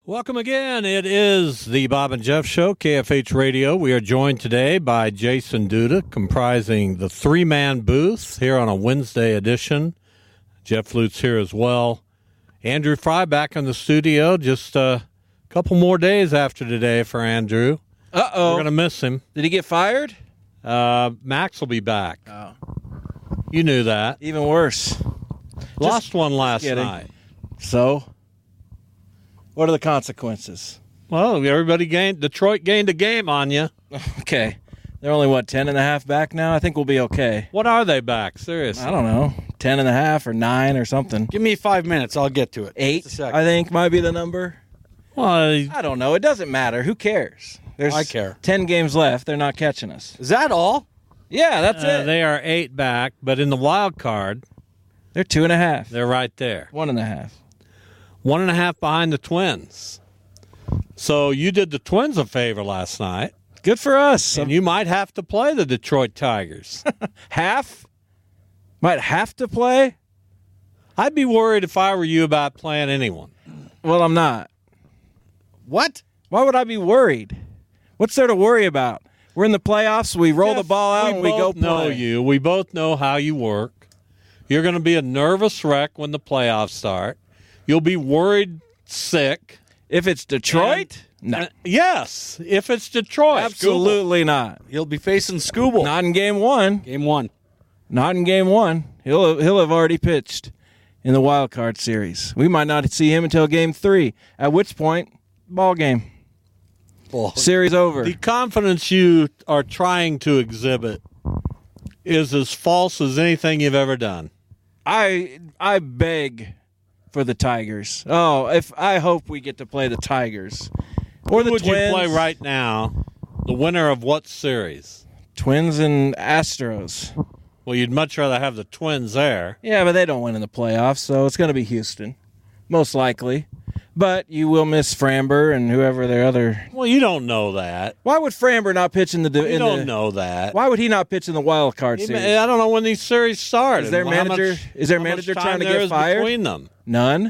Welcome again. It is the Bob and Jeff Show, KFH Radio. We are joined today by Jason Duda, comprising the three-man booth here on a Wednesday edition. Jeff Lutz here as well. Andrew Fry back in the studio. Just a couple more days after today for Andrew. Uh-oh. We're going to miss him. Did he get fired? Max will be back. Oh. You knew that. Even worse. Lost one last kidding. night. So, what are the consequences? Well, Detroit gained a game on you. Okay. They're only, 10 and a half back now? I think we'll be okay. What are they back? Seriously. I don't know. 10 and a half or 9 or something. Give me 5 minutes. I'll get to it. 8, I think, might be the number. Well, I don't know. It doesn't matter. Who cares? I care. 10 games left. They're not catching us. Is that all? Yeah, that's it. they are 8 back, but in the wild card, They're 2.5. they're right there. 1.5. 1.5 behind the Twins. So you did the Twins a favor last night, Good for us. and you might have to play the Detroit Tigers. Half? Might have to play? I'd be worried if I were you about playing anyone. Well, I'm not. What? Why would I be worried? What's there to worry about? We're in the playoffs. We roll the ball out and we go both know play. you. We both know how you work. You're going to be a nervous wreck when the playoffs start. You'll be worried sick. If it's Detroit? No. Yes, if it's Detroit. Absolutely not. He'll be facing Scooble. Not in game 1. Game 1. Not in game 1. He'll have already pitched in the wild card series. We might not see him until game 3, at which point, ball game. Series over. The confidence you are trying to exhibit is as false as anything you've ever done. I beg for the Tigers. I hope we get to play the Tigers. Or the Who would Twins. you play right now? The winner of what series? Twins and Astros. Well, you'd much rather have the Twins there. Yeah, but they don't win in the playoffs, so it's going to be Houston, most likely. But you will miss Framber and whoever their other. Well, you don't know that. Why would Framber not pitch in the? You don't know that. Why would he not pitch in the wild card series? I don't know when these series start. Is their manager? Is their manager trying to get fired? Between them, none.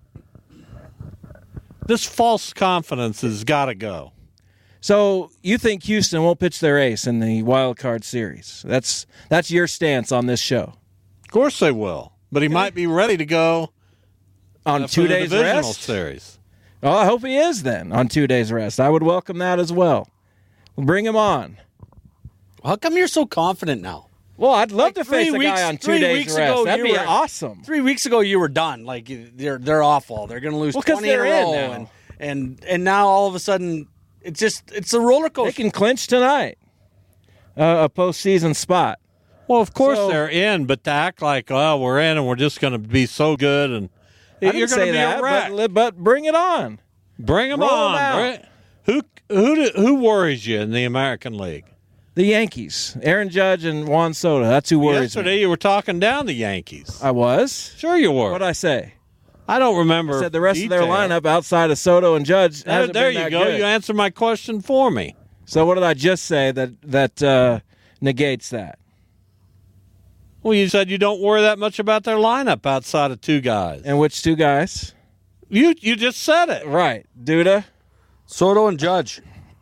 This false confidence has got to go. So you think Houston won't pitch their ace in the wild card series? That's your stance on this show. Of course they will, but he might be ready to go on 2 days divisional rest series. Oh, I hope he is then on 2 days rest. I would welcome that as well. Bring him on. How come you're so confident now? Well, I'd love to face a guy on 2 days rest. That'd be awesome. 3 weeks ago, you were done. Like they're awful. They're going to lose 20 in a row, and now all of a sudden, it's a roller coaster. They can clinch tonight, a postseason spot. Well, of course they're in, but to act like, oh, we're in and we're just going to be so good, and you're going to be a wreck. But bring it on. Bring them on. Who worries you in the American League? The Yankees. Aaron Judge and Juan Soto. That's who worries me. Yesterday you were talking down the Yankees. I was? Sure you were. What'd I say? I don't remember. I said the rest of their lineup outside of Soto and Judge hasn't there been that you go. good. You answered my question for me. So what did I just say that negates that? Well, you said you don't worry that much about their lineup outside of 2 guys. And which 2 guys? You just said it. Right. Duda? Soto and Judge.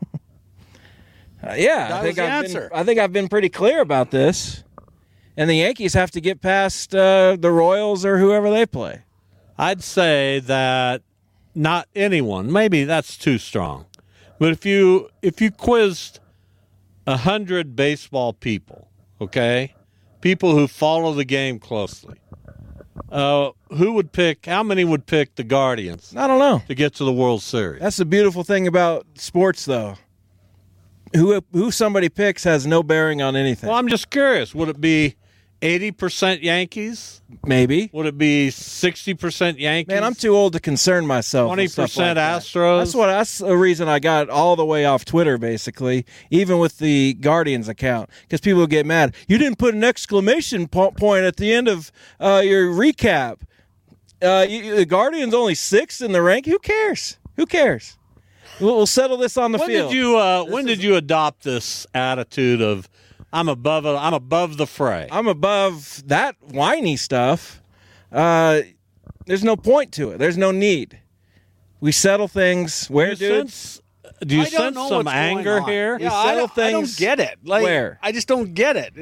I think I've been pretty clear about this. And the Yankees have to get past the Royals or whoever they play. I'd say that not anyone. Maybe that's too strong. But if you quizzed 100 baseball people, okay, people who follow the game closely, who would pick? How many would pick the Guardians? I don't know. To get to the World Series. That's the beautiful thing about sports, though. Who somebody picks has no bearing on anything. Well, I'm just curious. Would it be 80% Yankees? Maybe. Would it be 60% Yankees? Man, I'm too old to concern myself. 20% like Astros. That's the reason I got all the way off Twitter, basically, even with the Guardians account, because people get mad. You didn't put an exclamation point at the end of your recap. The Guardians only 6th in the rank. Who cares? We'll settle this on the field. When did you adopt this attitude of I'm above the fray? I'm above that whiny stuff. There's no point to it. There's no need. We settle things. Where, dudes? Do you I don't sense know some what's anger going on. here? Yeah, We settle I don't things get it. Like, where? I just don't get it.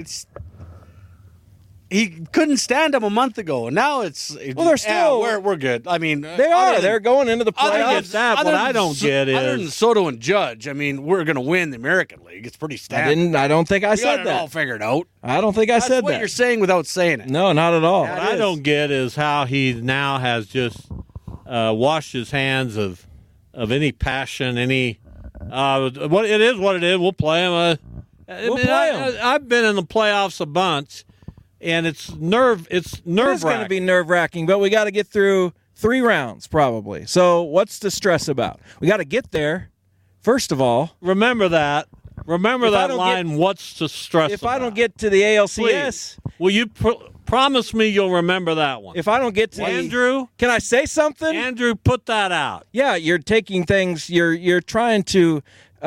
He couldn't stand him a month ago. Now it's Well, they're still- we're good. I mean, They are. They're going into the other playoffs. than that, what I don't get other is- than Soto and Judge. I mean, we're going to win the American League. It's pretty standard. I don't think I We said got it all that. figured out. I don't think I That's said what that. you're saying without saying it. No, not at all. Yeah. What I don't get is how he now has just washed his hands of any passion, any what it is. What it is. We'll play him. We'll play 'em. I've been in the playoffs a bunch, and it's nerve It's going to wracking. be nerve-wracking, but we got to get through 3 rounds probably. So what's the stress about? We got to get there, first of all. Remember that. Remember If I that don't line. What's to stress? If I about? don't get to the ALCS, Please, will you promise me you'll remember that one? if I don't get to Andrew, can I say something? Andrew, put that out. Yeah, you're taking things. You're trying to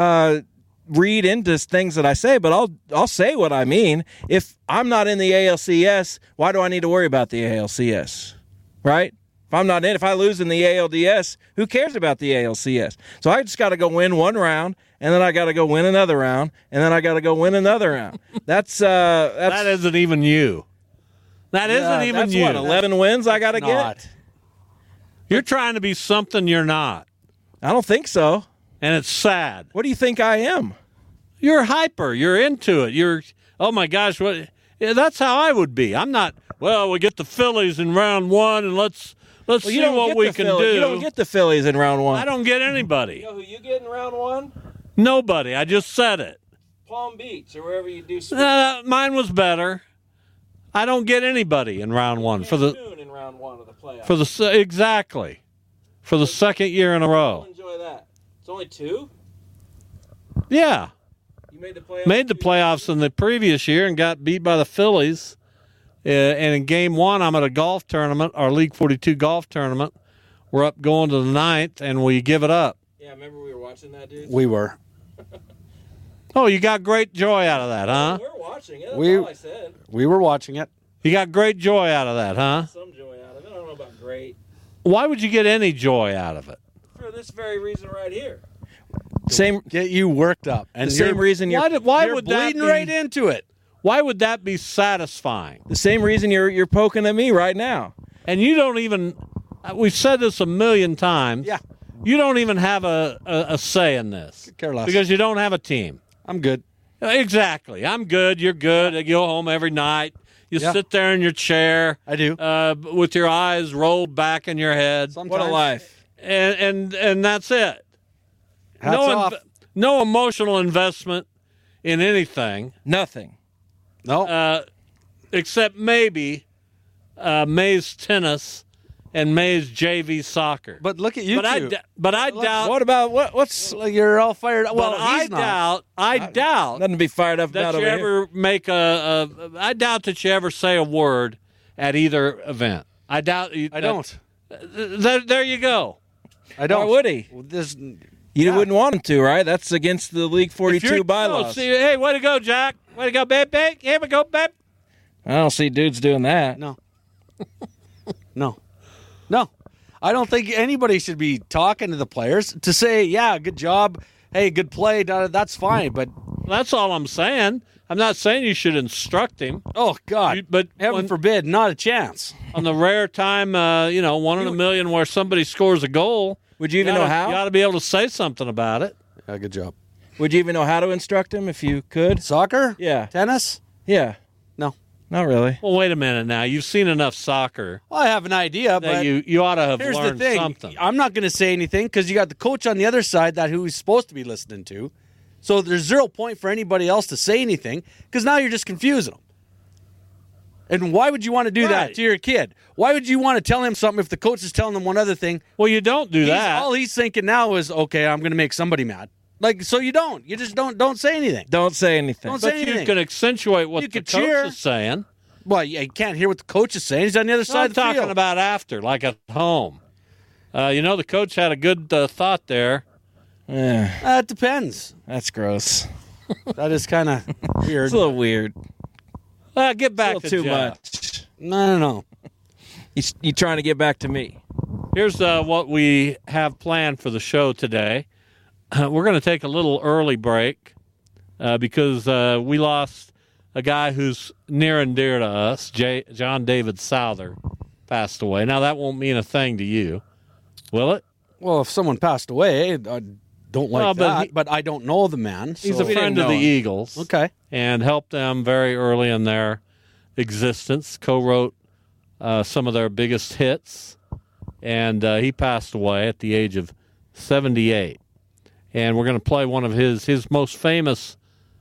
read into things that I say, but I'll say what I mean. If I'm not in the ALCS, why do I need to worry about the ALCS? Right? If I'm not in, if I lose in the ALDS, who cares about the ALCS? So I just got to go win one round, and then I got to go win another round, and then I got to go win another round. That's That isn't even you. That isn't even that's you. what 11 wins I got to Not. get. You're trying to be something you're not, I don't think so. and it's sad. What do you think I am? You're hyper. You're into it. You're, oh my gosh, what? Yeah, that's how I would be. I'm not. Well, we get the Phillies in round 1, and let's Well, see what we can do. You don't get the Phillies in round 1. I don't get anybody. You know who you get in round 1? Nobody. I just said it. Palm Beach or wherever you do. Mine was better. I don't get anybody in round 1 for the in round 1 of the playoffs. for the exactly for the second year in a row. Enjoy that. It's only 2. Yeah, You made the playoffs. made the playoffs in the previous year and got beat by the Phillies. And in game 1, I'm at a golf tournament, our League 42 golf tournament. We're up going to the 9th, and we give it up. Yeah, remember we were watching that, dude. We were. Oh, you got great joy out of that, huh? We're watching it. That's We- all I said. We were watching it. You got great joy out of that, huh? Some joy out of it. I don't know about great. Why would you get any joy out of it? For this very reason right here. Same Get you worked up, and the same reason you're Why you're would that bleeding be, right into it. Why would that be satisfying? the same reason you're poking at me right now. And you don't even. We've said this a million times. Yeah. You don't even have a say in this. Could care less. Because you don't have a team. I'm good. Exactly. I'm good. You're good. I go home every night. You Yeah. sit there in your chair. I do. With your eyes rolled back in your head. Sometimes. What a life. And that's it. Hats off. No emotional investment in anything. Nothing. No. Except maybe May's tennis and May's JV soccer. but look at you two. But I doubt. What about what's You're all fired up. Well, But I he's not. doubt nothing to be fired up that about you over here? ever make I doubt that you ever say a word at either event. I doubt. I don't. There you go. I don't. Why would he? This, You wouldn't want him to, right? That's against the League If 42 you're- bylaws. no, see, hey, way to go, Jack. Way to go, babe. Here we go, babe. I don't see dudes doing that. no. No. I don't think anybody should be talking to the players to say, yeah, good job. Hey, good play. That's fine. But, That's all I'm saying. I'm not saying you should instruct him. oh, God. But Heaven when- forbid, not a chance. on the rare time, 1 in a million where somebody scores a goal, Would you even know how? You ought to be able to say something about it. Yeah, good job. Would you even know how to instruct him if you could? Soccer? Yeah. Tennis? Yeah. No. Not really. Well, wait a minute now. You've seen enough soccer Well, I have an idea, that but you ought to have here's the learned thing. something. I'm not going to say anything because you got the coach on the other side that who he's supposed to be listening to. So there's 0 point for anybody else to say anything because now you're just confusing them. And why would you want to do that Right. to your kid? Why would you want to tell him something if the coach is telling them one other thing? Well, you don't do that. All he's thinking now is, okay, I'm going to make somebody mad. Like, so you don't. You just don't say anything. Don't say anything. Don't but say you anything. can accentuate what You the could coach cheer. is saying. Well, you can't hear what the coach is saying. He's on the other I'm side of the talking field. about after, like at home. The coach had a good thought there. It depends. That's gross. That is kind of weird. It's a little weird. Get back It's to a little too Jeff. much. No. You trying to get back to me? Here's what we have planned for the show today. We're going to take a little early break because we lost a guy who's near and dear to us. John David Souther passed away. Now, that won't mean a thing to you, will it? Well, if someone passed away, I don't like that, but I don't know the man. So. He's a friend of the Eagles. Okay. And helped them very early in their existence, co-wrote some of their biggest hits, and he passed away at the age of 78. And we're going to play one of his most famous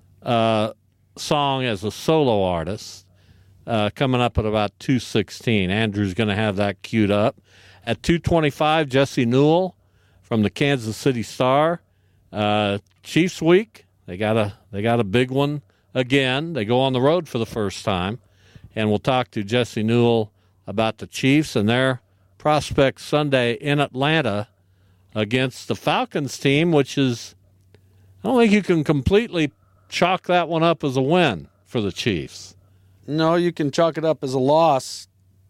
song as a solo artist, coming up at about 2:16. Andrew's going to have that queued up. At 2:25, Jesse Newell from the Kansas City Star. Chiefs week, they got a big one again. They go on the road for the first time, and we'll talk to Jesse Newell about the Chiefs and their prospects Sunday in Atlanta against the Falcons team, which is, I don't think you can completely chalk that one up as a win for the Chiefs. No, you can chalk it up as a loss.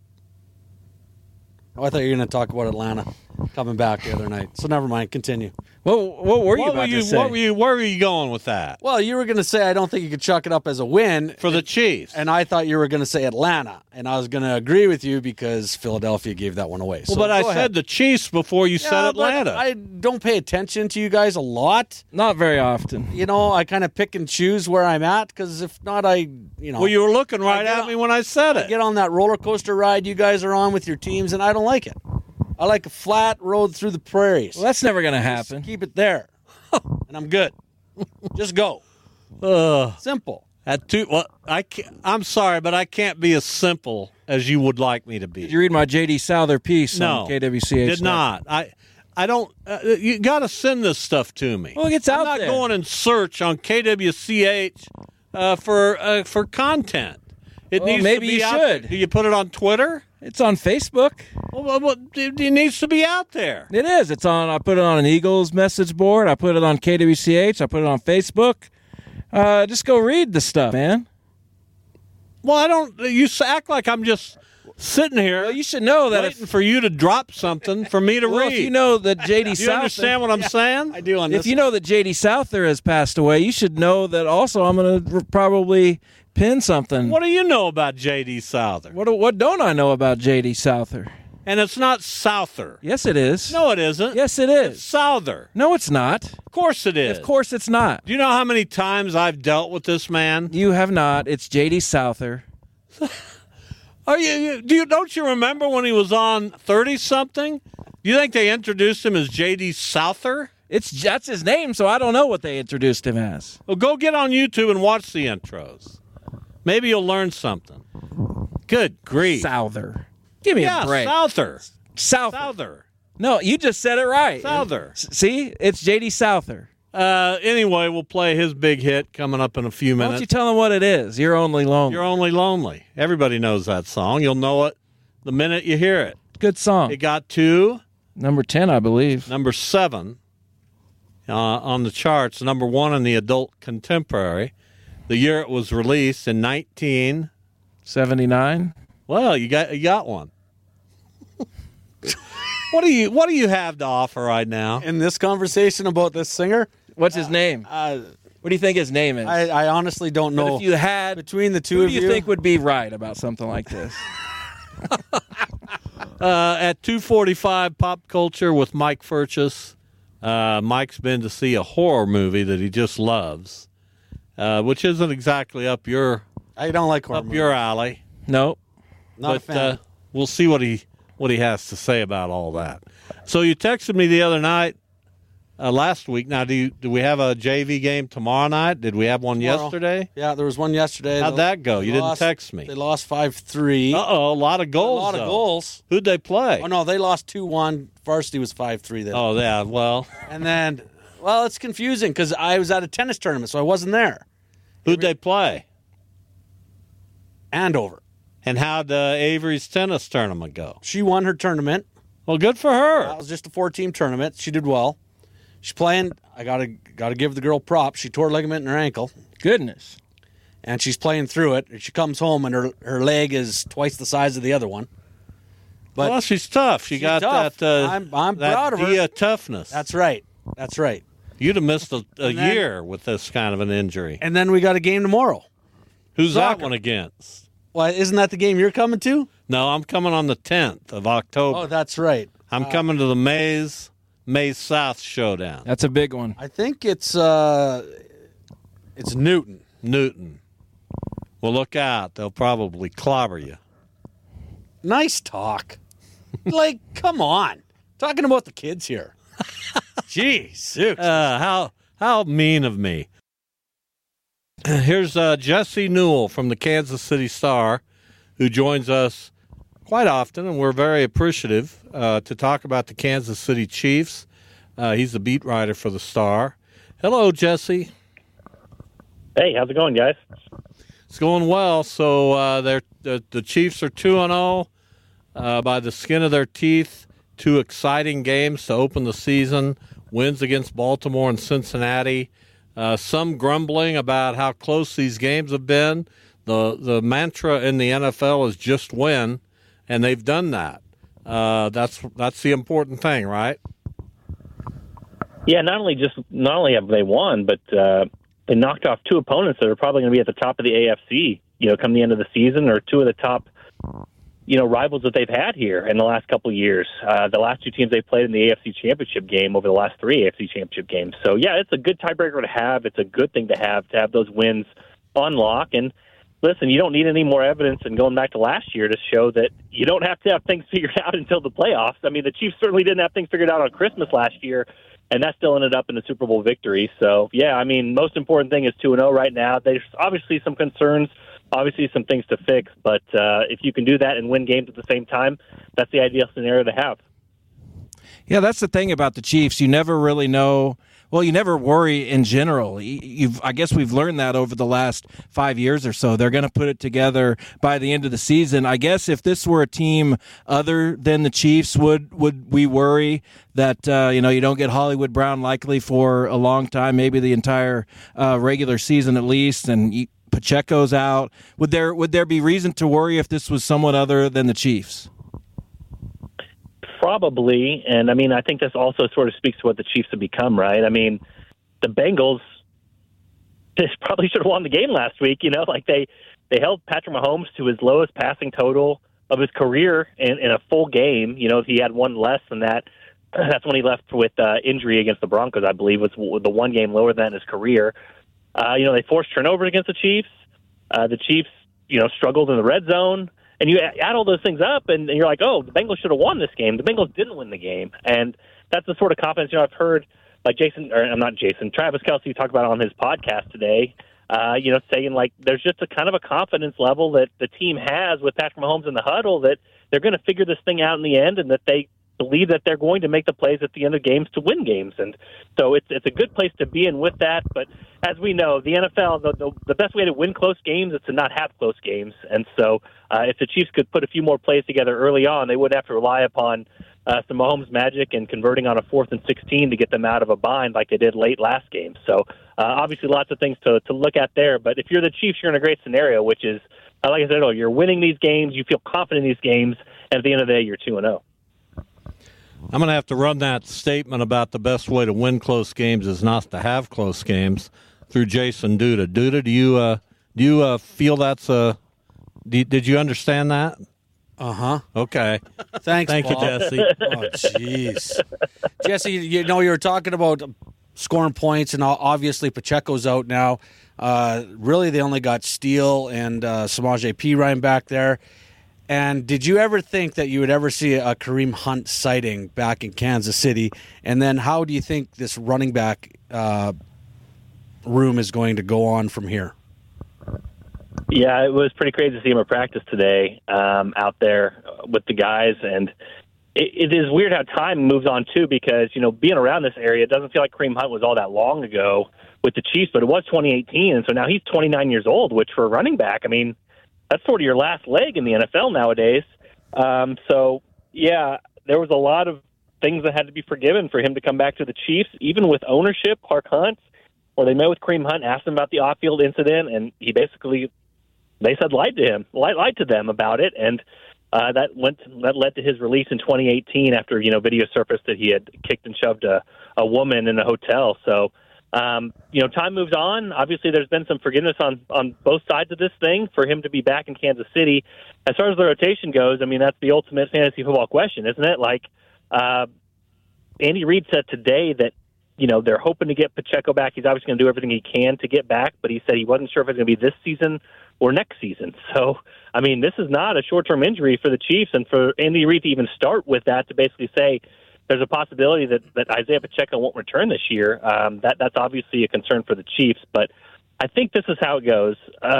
Oh, I thought you were going to talk about Atlanta coming back the other night. So never mind. Continue. What were you about to say? Where were you going with that? Well, you were going to say I don't think you could chalk it up as a win For the Chiefs. and I thought you were going to say Atlanta, and I was going to agree with you because Philadelphia gave that one away. Well, but I said the Chiefs before you said Atlanta. I don't pay attention to you guys a lot. Not very often. You know, I kind of pick and choose where I'm at because if not, Well, you were looking right at me when I said it. I get on that roller coaster ride you guys are on with your teams, and I don't like it. I like a flat road through the prairies. Well, that's never going to happen. Just keep it there, and I'm good. Just go. Simple. I'm sorry, but I can't be as simple as you would like me to be. Did you read my J.D. Souther piece No, on KWCH? did not. I don't. You got to send this stuff to me. Well, it gets out I'm not there. going and search on KWCH for content. It needs maybe to be you out should. there. Do you put it on Twitter? It's on Facebook. Well, it needs to be out there. It is. It's on. I put it on an Eagles message board. I put it on KWCH. I put it on Facebook. Just go read the stuff, man. Well, I don't. You act like I'm just sitting here. Well, you should know that waiting for you to drop something for me to read. If you know that J.D. Do you Souther, understand what I'm saying? I do on if this. you know that J.D. Souther has passed away, you should know that also I'm going to probably pin something. What do you know about J.D. Souther? What don't I know about J.D. Souther? And it's not Souther. Yes, it is. No, it isn't. Yes, it It's is. Souther. No, it's not. Of course it is. Of course it's not. Do you know how many times I've dealt with this man? You have not. It's J.D. Souther. Don't you remember when he was on 30-something? Do you think they introduced him as J.D. Souther? That's his name, so I don't know what they introduced him as. Well, go get on YouTube and watch the intros. Maybe you'll learn something. Good grief. Souther. Give me a break. Souther. Souther. No, you just said it right. Souther. See? It's J.D. Souther. Anyway, we'll play his big hit coming up in a few Why minutes. don't you tell him what it is? You're Only Lonely. You're Only Lonely. Everybody knows that song. You'll know it the minute you hear it. Good song. It got to Number 10, I believe. number 7 on the charts, number 1 in the adult contemporary. The year it was released in 79. Well, you got one. What do you have to offer right now? in this conversation about this singer, What's his name? What do you think his name is? I honestly don't But know. if you had, Between the two who of do you think would be right about something like this? At 2:45, pop culture with Mike Furchess. Mike's been to see a horror movie that he just loves, which isn't exactly up your I don't like horror movies. alley. No. Not a But fan. we'll see what he has to say about all that. So you texted me the other night, last week. Now, do we have a JV game tomorrow night? Did we have one Tomorrow. yesterday? Yeah, there was one yesterday. How'd that go? You didn't lost- text me. They lost 5-3. Uh-oh, a lot of A goals. lot of though. goals. Who'd they play? Oh no, they lost 2-1. Varsity was 5-3. Then. Oh, yeah. Well, And then, well, it's confusing because I was at a tennis tournament, so I wasn't there. who'd they play? Andover. And how'd Avery's tennis tournament go? She won her tournament. Well, good for her. That was just a 4-team tournament. She did well. She's playing. I gotta give the girl props. She tore a ligament in her ankle, Goodness. and she's playing through it. And she comes home, and her leg is twice the size of the other one. But well, she's tough. She got tough. that. I'm that proud of her. Dia toughness. That's right. That's right. You'd have missed a then- year with this kind of an injury. And then we got a game tomorrow. Who's soccer. that one against? Well, isn't that the game you're coming to? No, I'm coming on the 10th of October. Oh, that's right. I'm coming to the Mays South Showdown. That's a big one. I think it's Newton. Newton. Well, look out. They'll probably clobber you. Nice talk. Like, come on. Talking about the kids here. Jeez. How mean of me. Here's Jesse Newell from the Kansas City Star, who joins us quite often, and we're very appreciative to talk about the Kansas City Chiefs. He's the beat writer for the Star. Hello, Jesse. Hey, how's it going, guys? It's going well. So the Chiefs are 2-0 by the skin of their teeth. 2 exciting games to open the season. Wins against Baltimore and Cincinnati. Some grumbling about how close these games have been. The mantra in the NFL is just win, and they've done that. That's the important thing, right? Yeah, not only have they won, but they knocked off 2 opponents that are probably going to be at the top of the AFC, come the end of the season, or 2 of the top, rivals that they've had here in the last couple of years. The last 2 teams they played in the AFC Championship game over the last 3 AFC Championship games. So, yeah, it's a good tiebreaker to have. It's a good thing to have those wins on lock. And, listen, you don't need any more evidence than going back to last year to show that you don't have to have things figured out until the playoffs. I mean, the Chiefs certainly didn't have things figured out on Christmas last year, and that still ended up in the Super Bowl victory. So, yeah, I mean, most important thing is 2-0 right now. There's obviously some concerns, obviously some things to fix, but if you can do that and win games at the same time, that's the ideal scenario to have. Yeah, that's the thing about the Chiefs. You never really know. Well, you never worry in general. I guess we've learned that over the last 5 years or so. They're going to put it together by the end of the season. I guess if this were a team other than the Chiefs, would we worry that you don't get Hollywood Brown likely for a long time, maybe the entire regular season at least, and Pacheco's out? Would there be reason to worry if this was someone other than the Chiefs? Probably, and I mean, I think this also sort of speaks to what the Chiefs have become, right? I mean, the Bengals probably should have won the game last week. Like they held Patrick Mahomes to his lowest passing total of his career in a full game. If he had one less than that, that's when he left with injury against the Broncos, I believe, was the one game lower than his career. They forced turnovers against the Chiefs. The Chiefs, struggled in the red zone. And you add all those things up, and you're like, oh, the Bengals should have won this game. The Bengals didn't win the game. And that's the sort of confidence, I've heard, like Travis Kelce talk about on his podcast today, saying, like, there's just a kind of a confidence level that the team has with Patrick Mahomes in the huddle that they're going to figure this thing out in the end, and that they believe that they're going to make the plays at the end of games to win games. And so it's a good place to be in with that. But as we know, the NFL, the best way to win close games is to not have close games. And so if the Chiefs could put a few more plays together early on, they wouldn't have to rely upon some Mahomes magic and converting on a 4th and 16 to get them out of a bind like they did late last game. So obviously lots of things to look at there. But if you're the Chiefs, you're in a great scenario, which is, like I said, you're winning these games, you feel confident in these games, and at the end of the day, you're 2-0. I'm going to have to run that statement about the best way to win close games is not to have close games through Jason Duda. Duda, do you feel that's a? Did you understand that? Okay. Thanks, Thank Paul. you, Jesse. Oh, jeez. Jesse, you were talking about scoring points, and obviously Pacheco's out now. Really, they only got Steele and Samaje Perine back there. And did you ever think that you would ever see a Kareem Hunt sighting back in Kansas City? And then how do you think this running back room is going to go on from here? Yeah, it was pretty crazy to see him at practice today out there with the guys. And it is weird how time moves on, too, because, being around this area, it doesn't feel like Kareem Hunt was all that long ago with the Chiefs, but it was 2018. And so now he's 29 years old, which for a running back, I mean, that's sort of your last leg in the NFL nowadays. So, yeah, there was a lot of things that had to be forgiven for him to come back to the Chiefs, even with ownership, Clark Hunt, where they met with Kareem Hunt, asked him about the off-field incident, and he basically, they said lied to them about it. And that led to his release in 2018 after video surfaced that he had kicked and shoved a woman in a hotel. So time moves on. Obviously, there's been some forgiveness on both sides of this thing for him to be back in Kansas City. As far as the rotation goes, I mean, that's the ultimate fantasy football question, isn't it? Like, Andy Reid said today that, they're hoping to get Pacheco back. He's obviously going to do everything he can to get back, but he said he wasn't sure if it's going to be this season or next season. So, I mean, this is not a short-term injury for the Chiefs, and for Andy Reid to even start with that, to basically say there's a possibility that Isaiah Pacheco won't return this year, that's obviously a concern for the Chiefs. But I think this is how it goes.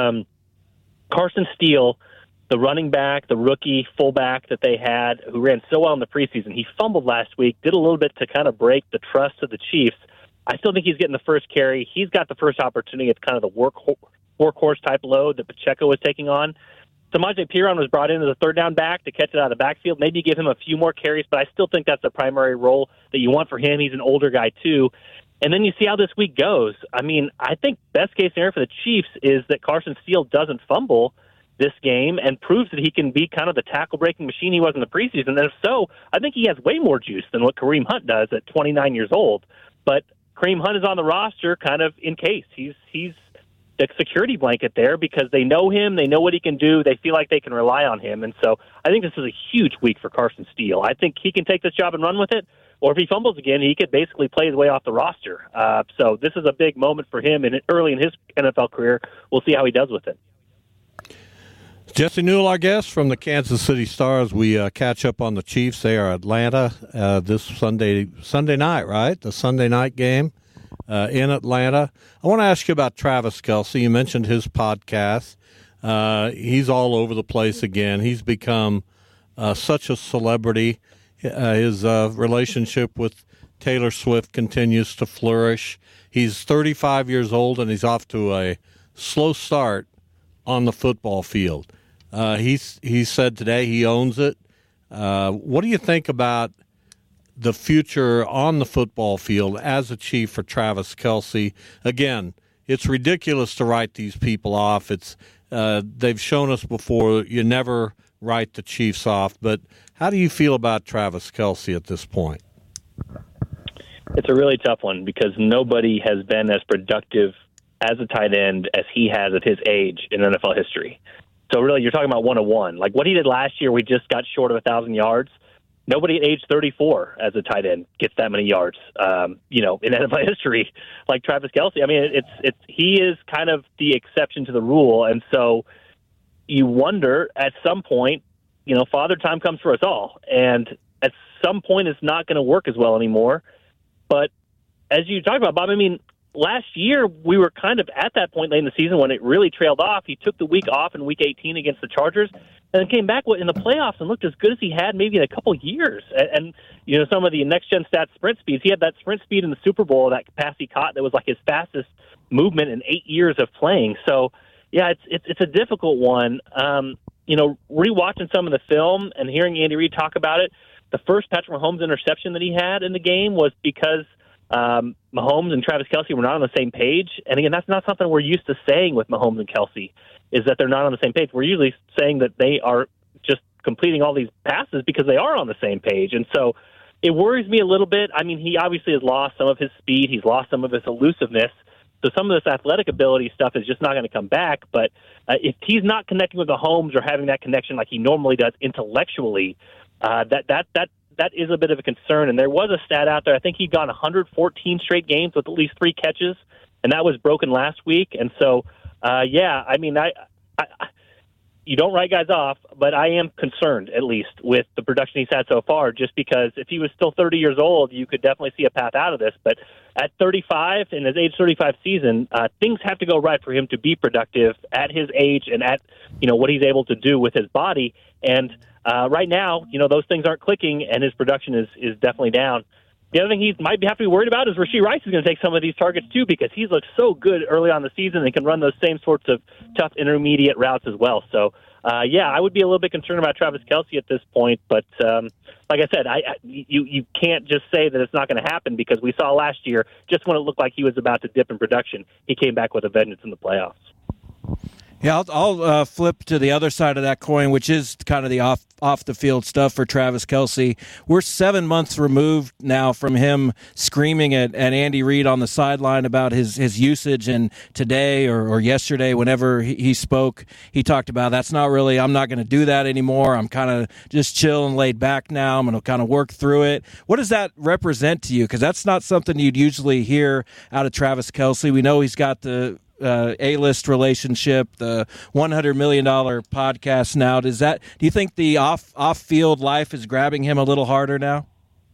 Carson Steele, the running back, the rookie fullback that they had, who ran so well in the preseason, he fumbled last week, did a little bit to kind of break the trust of the Chiefs. I still think he's getting the first carry. He's got the first opportunity. It's kind of the workhorse type load that Pacheco was taking on. Samaje Perine was brought in as a third down back to catch it out of the backfield. Maybe give him a few more carries, but I still think that's the primary role that you want for him. He's an older guy too. And then you see how this week goes. I mean, I think best case scenario for the Chiefs is that Carson Steele doesn't fumble this game and proves that he can be kind of the tackle-breaking machine he was in the preseason. And if so, I think he has way more juice than what Kareem Hunt does at 29 years old. But Kareem Hunt is on the roster kind of in case. He's the security blanket there because they know him, they know what he can do, they feel like they can rely on him. And so I think this is a huge week for Carson Steele. I think he can take this job and run with it, or if he fumbles again, he could basically play his way off the roster. So this is a big moment for him and early in his NFL career. We'll see how he does with it. Jesse Newell, our guest from the Kansas City Stars. We catch up on the Chiefs. They are Atlanta this Sunday night, right? The Sunday night game in Atlanta. I want to ask you about Travis Kelce. You mentioned his podcast. He's all over the place again. He's become such a celebrity. His relationship with Taylor Swift continues to flourish. He's 35 years old, and he's off to a slow start on the football field. He said today he owns it. What do you think about the future on the football field as a Chief for Travis Kelce? Again, it's ridiculous to write these people off. It's they've shown us before you never write the Chiefs off. But how do you feel about Travis Kelce at this point? It's a really tough one because nobody has been as productive as a tight end as he has at his age in NFL history. So really, you're talking about 101. Like what he did last year, we just got short of 1,000 yards. Nobody at age 34 as a tight end gets that many yards, in NFL history, like Travis Kelce. I mean, he is kind of the exception to the rule, and so you wonder at some point, Father Time comes for us all, and at some point it's not going to work as well anymore. But as you talked about, Bob, I mean, last year we were kind of at that point late in the season when it really trailed off. He took the week off in Week 18 against the Chargers, and then came back in the playoffs and looked as good as he had maybe in a couple years. And some of the next-gen stats sprint speeds, he had that sprint speed in the Super Bowl, that pass he caught that was like his fastest movement in 8 years of playing. So, yeah, it's a difficult one. Rewatching some of the film and hearing Andy Reid talk about it, the first Patrick Mahomes interception that he had in the game was because Mahomes and Travis Kelce were not on the same page. And again, that's not something we're used to saying with Mahomes and Kelce, is that they're not on the same page. We're usually saying that they are just completing all these passes because they are on the same page. And so it worries me a little bit. I mean, he obviously has lost some of his speed. He's lost some of his elusiveness. So some of this athletic ability stuff is just not going to come back. But if he's not connecting with Mahomes or having that connection like he normally does intellectually, that is a bit of a concern. And there was a stat out there. I think he'd gone 114 straight games with at least 3 catches, and that was broken last week. And so, you don't write guys off, but I am concerned, at least, with the production he's had so far, just because if he was still 30 years old, you could definitely see a path out of this. But at 35, in his age 35 season, things have to go right for him to be productive at his age and at, what he's able to do with his body. And right now, those things aren't clicking, and his production is definitely down. The other thing he might have to be worried about is Rashee Rice is going to take some of these targets too, because he's looked so good early on in the season and can run those same sorts of tough intermediate routes as well. So, I would be a little bit concerned about Travis Kelce at this point. But like I said, you can't just say that it's not going to happen, because we saw last year, just when it looked like he was about to dip in production, he came back with a vengeance in the playoffs. Yeah, I'll flip to the other side of that coin, which is kind of the off the field stuff for Travis Kelce. We're 7 months removed now from him screaming at Andy Reid on the sideline about his usage, and today or yesterday, whenever he spoke, he talked about I'm not going to do that anymore. I'm kind of just chill and laid back now. I'm going to kind of work through it. What does that represent to you? Because that's not something you'd usually hear out of Travis Kelce. We know he's got the A-list relationship, the $100 million podcast now. Do you think the off-field life is grabbing him a little harder now?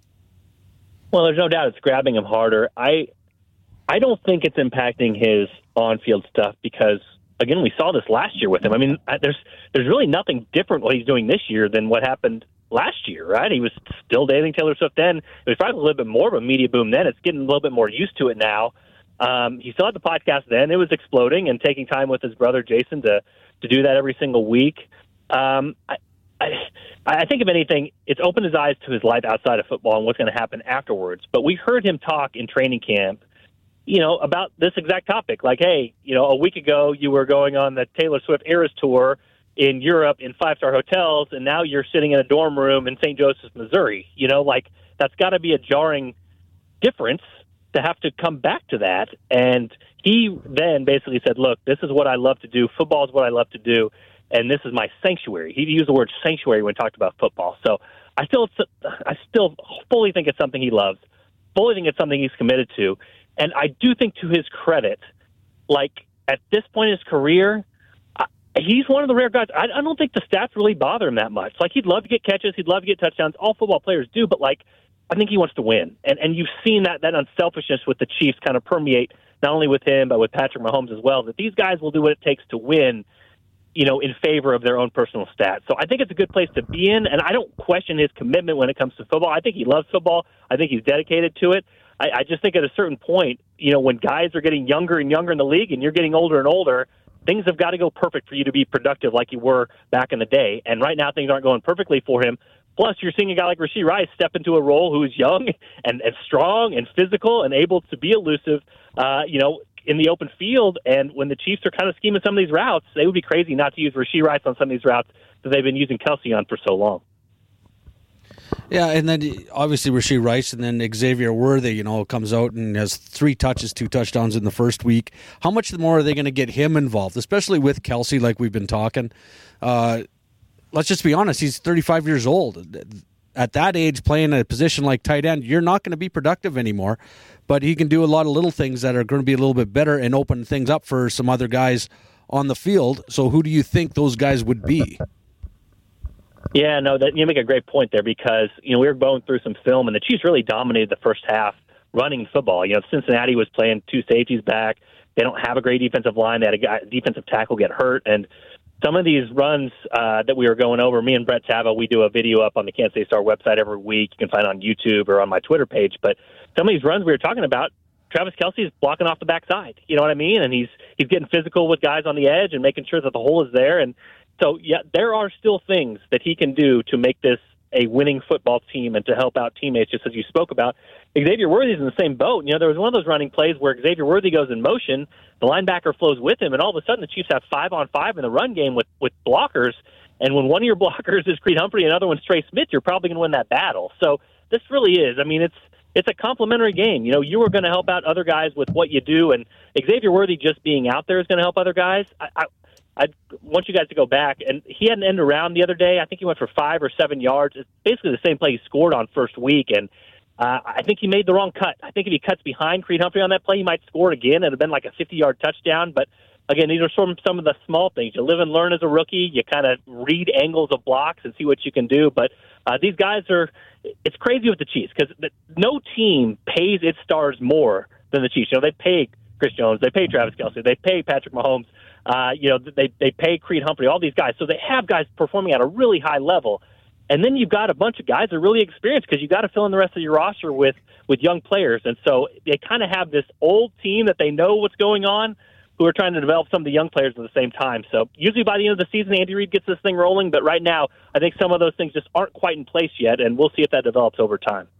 Well, there's no doubt it's grabbing him harder. I don't think it's impacting his on-field stuff because, again, we saw this last year with him. I mean, there's really nothing different what he's doing this year than what happened last year, right? He was still dating Taylor Swift then. It was probably a little bit more of a media boom then. It's getting a little bit more used to it now. He still had the podcast then. It was exploding and taking time with his brother Jason to do that every single week. I think, if anything, it's opened his eyes to his life outside of football and what's going to happen afterwards. But we heard him talk in training camp, about this exact topic. Like, hey, a week ago you were going on the Taylor Swift Eras Tour in Europe in 5-star hotels, and now you're sitting in a dorm room in St. Joseph, Missouri. That's got to be a jarring difference to have to come back to that. And he then basically said, look, this is what I love to do. Football is what I love to do. And this is my sanctuary. He used the word sanctuary when he talked about football. So I still fully think it's something he loves, fully think it's something he's committed to. And I do think, to his credit, at this point in his career, he's one of the rare guys. I don't think the stats really bother him that much. He'd love to get catches. He'd love to get touchdowns. All football players do. But, I think he wants to win. And you've seen that unselfishness with the Chiefs kind of permeate not only with him but with Patrick Mahomes as well, that these guys will do what it takes to win, in favor of their own personal stats. So I think it's a good place to be in, and I don't question his commitment when it comes to football. I think he loves football. I think he's dedicated to it. I just think at a certain point, when guys are getting younger and younger in the league and you're getting older and older, things have got to go perfect for you to be productive like you were back in the day. And right now things aren't going perfectly for him. Plus, you're seeing a guy like Rashee Rice step into a role who is young and strong and physical and able to be elusive, in the open field. And when the Chiefs are kind of scheming some of these routes, they would be crazy not to use Rashee Rice on some of these routes that they've been using Kelce on for so long. Yeah, and then obviously Rashee Rice, and then Xavier Worthy, comes out and has 3 touches, 2 touchdowns in the first week. How much more are they going to get him involved, especially with Kelce, like we've been talking? Let's just be honest, he's 35 years old. At that age, playing a position like tight end, you're not going to be productive anymore. But he can do a lot of little things that are going to be a little bit better and open things up for some other guys on the field. So who do you think those guys would be? Yeah, no, you make a great point there because, we were going through some film, and the Chiefs really dominated the first half running football. Cincinnati was playing 2 safeties back. They don't have a great defensive line. They had a defensive tackle get hurt, and some of these runs that we were going over, me and Brett Tava, we do a video up on the Kansas City Star website every week. You can find it on YouTube or on my Twitter page. But some of these runs we were talking about, Travis Kelce is blocking off the backside. You know what I mean? And he's getting physical with guys on the edge and making sure that the hole is there. And so, yeah, there are still things that he can do to make this a winning football team and to help out teammates, just as you spoke about. Xavier Worthy's in the same boat. There was one of those running plays where Xavier Worthy goes in motion, the linebacker flows with him, and all of a sudden the Chiefs have 5-on-5 in the run game with blockers. And when one of your blockers is Creed Humphrey and another one's Trey Smith, you're probably going to win that battle. So this really is. I mean, it's a complementary game. You are going to help out other guys with what you do, and Xavier Worthy just being out there is going to help other guys. I want you guys to go back, and he had an end around the other day. I think he went for 5 or 7 yards. It's basically the same play he scored on first week, and I think he made the wrong cut. I think if he cuts behind Creed Humphrey on that play, he might score it again. It would have been like a 50-yard touchdown. But, again, these are some of the small things. You live and learn as a rookie. You kind of read angles of blocks and see what you can do. But these guys it's crazy with the Chiefs because no team pays its stars more than the Chiefs. They pay Chris Jones. They pay Travis Kelce. They pay Patrick Mahomes. They pay Creed Humphrey, all these guys. So they have guys performing at a really high level. And then you've got a bunch of guys that are really experienced because you've got to fill in the rest of your roster with young players. And so they kind of have this old team that they know what's going on who are trying to develop some of the young players at the same time. So usually by the end of the season, Andy Reid gets this thing rolling. But right now, I think some of those things just aren't quite in place yet, and we'll see if that develops over time.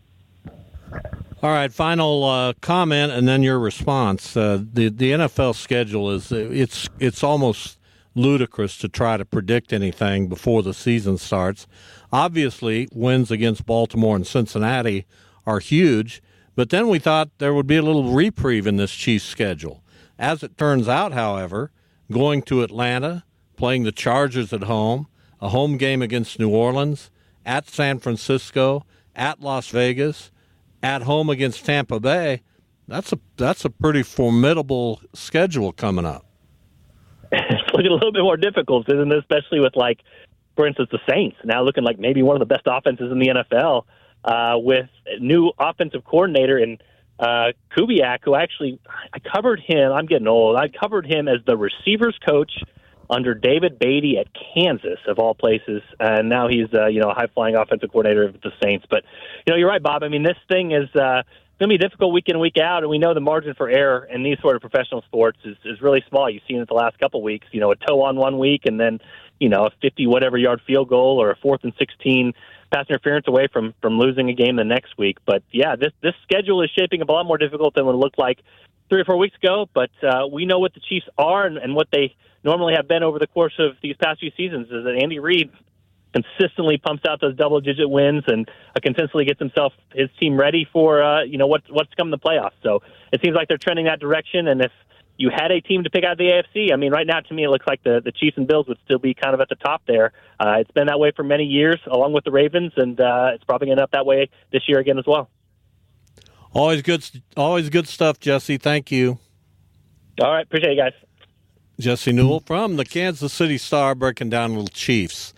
All right, final comment and then your response. The NFL schedule it's almost ludicrous to try to predict anything before the season starts. Obviously, wins against Baltimore and Cincinnati are huge, but then we thought there would be a little reprieve in this Chiefs schedule. As it turns out, however, going to Atlanta, playing the Chargers at home, a home game against New Orleans, at San Francisco, at Las Vegas, at home against Tampa Bay, that's a pretty formidable schedule coming up. It's looking a little bit more difficult, isn't it? Especially with, like, for instance, the Saints now looking like maybe one of the best offenses in the NFL with a new offensive coordinator in Kubiak, who actually, I covered him. I'm getting old. I covered him as the receivers coach under David Beatty at Kansas, of all places, and now he's a high-flying offensive coordinator of the Saints. But you're right, Bob. I mean, this thing is going to be difficult week in, week out, and we know the margin for error in these sort of professional sports is really small. You've seen it the last couple of weeks, a toe on one week and then, a 50-whatever-yard field goal or a 4th and 16 pass interference away from losing a game the next week. But, yeah, this schedule is shaping up a lot more difficult than what it looked like 3 or 4 weeks ago, but we know what the Chiefs are and what they normally have been over the course of these past few seasons is that Andy Reid consistently pumps out those double-digit wins and consistently gets his team ready for what's to come in the playoffs. So it seems like they're trending that direction. And if you had a team to pick out of the AFC, I mean, right now to me it looks like the Chiefs and Bills would still be kind of at the top there. It's been that way for many years, along with the Ravens, and it's probably going to end up that way this year again as well. Always good stuff, Jesse. Thank you. All right, appreciate it, guys. Jesse Newell from the Kansas City Star breaking down little Chiefs.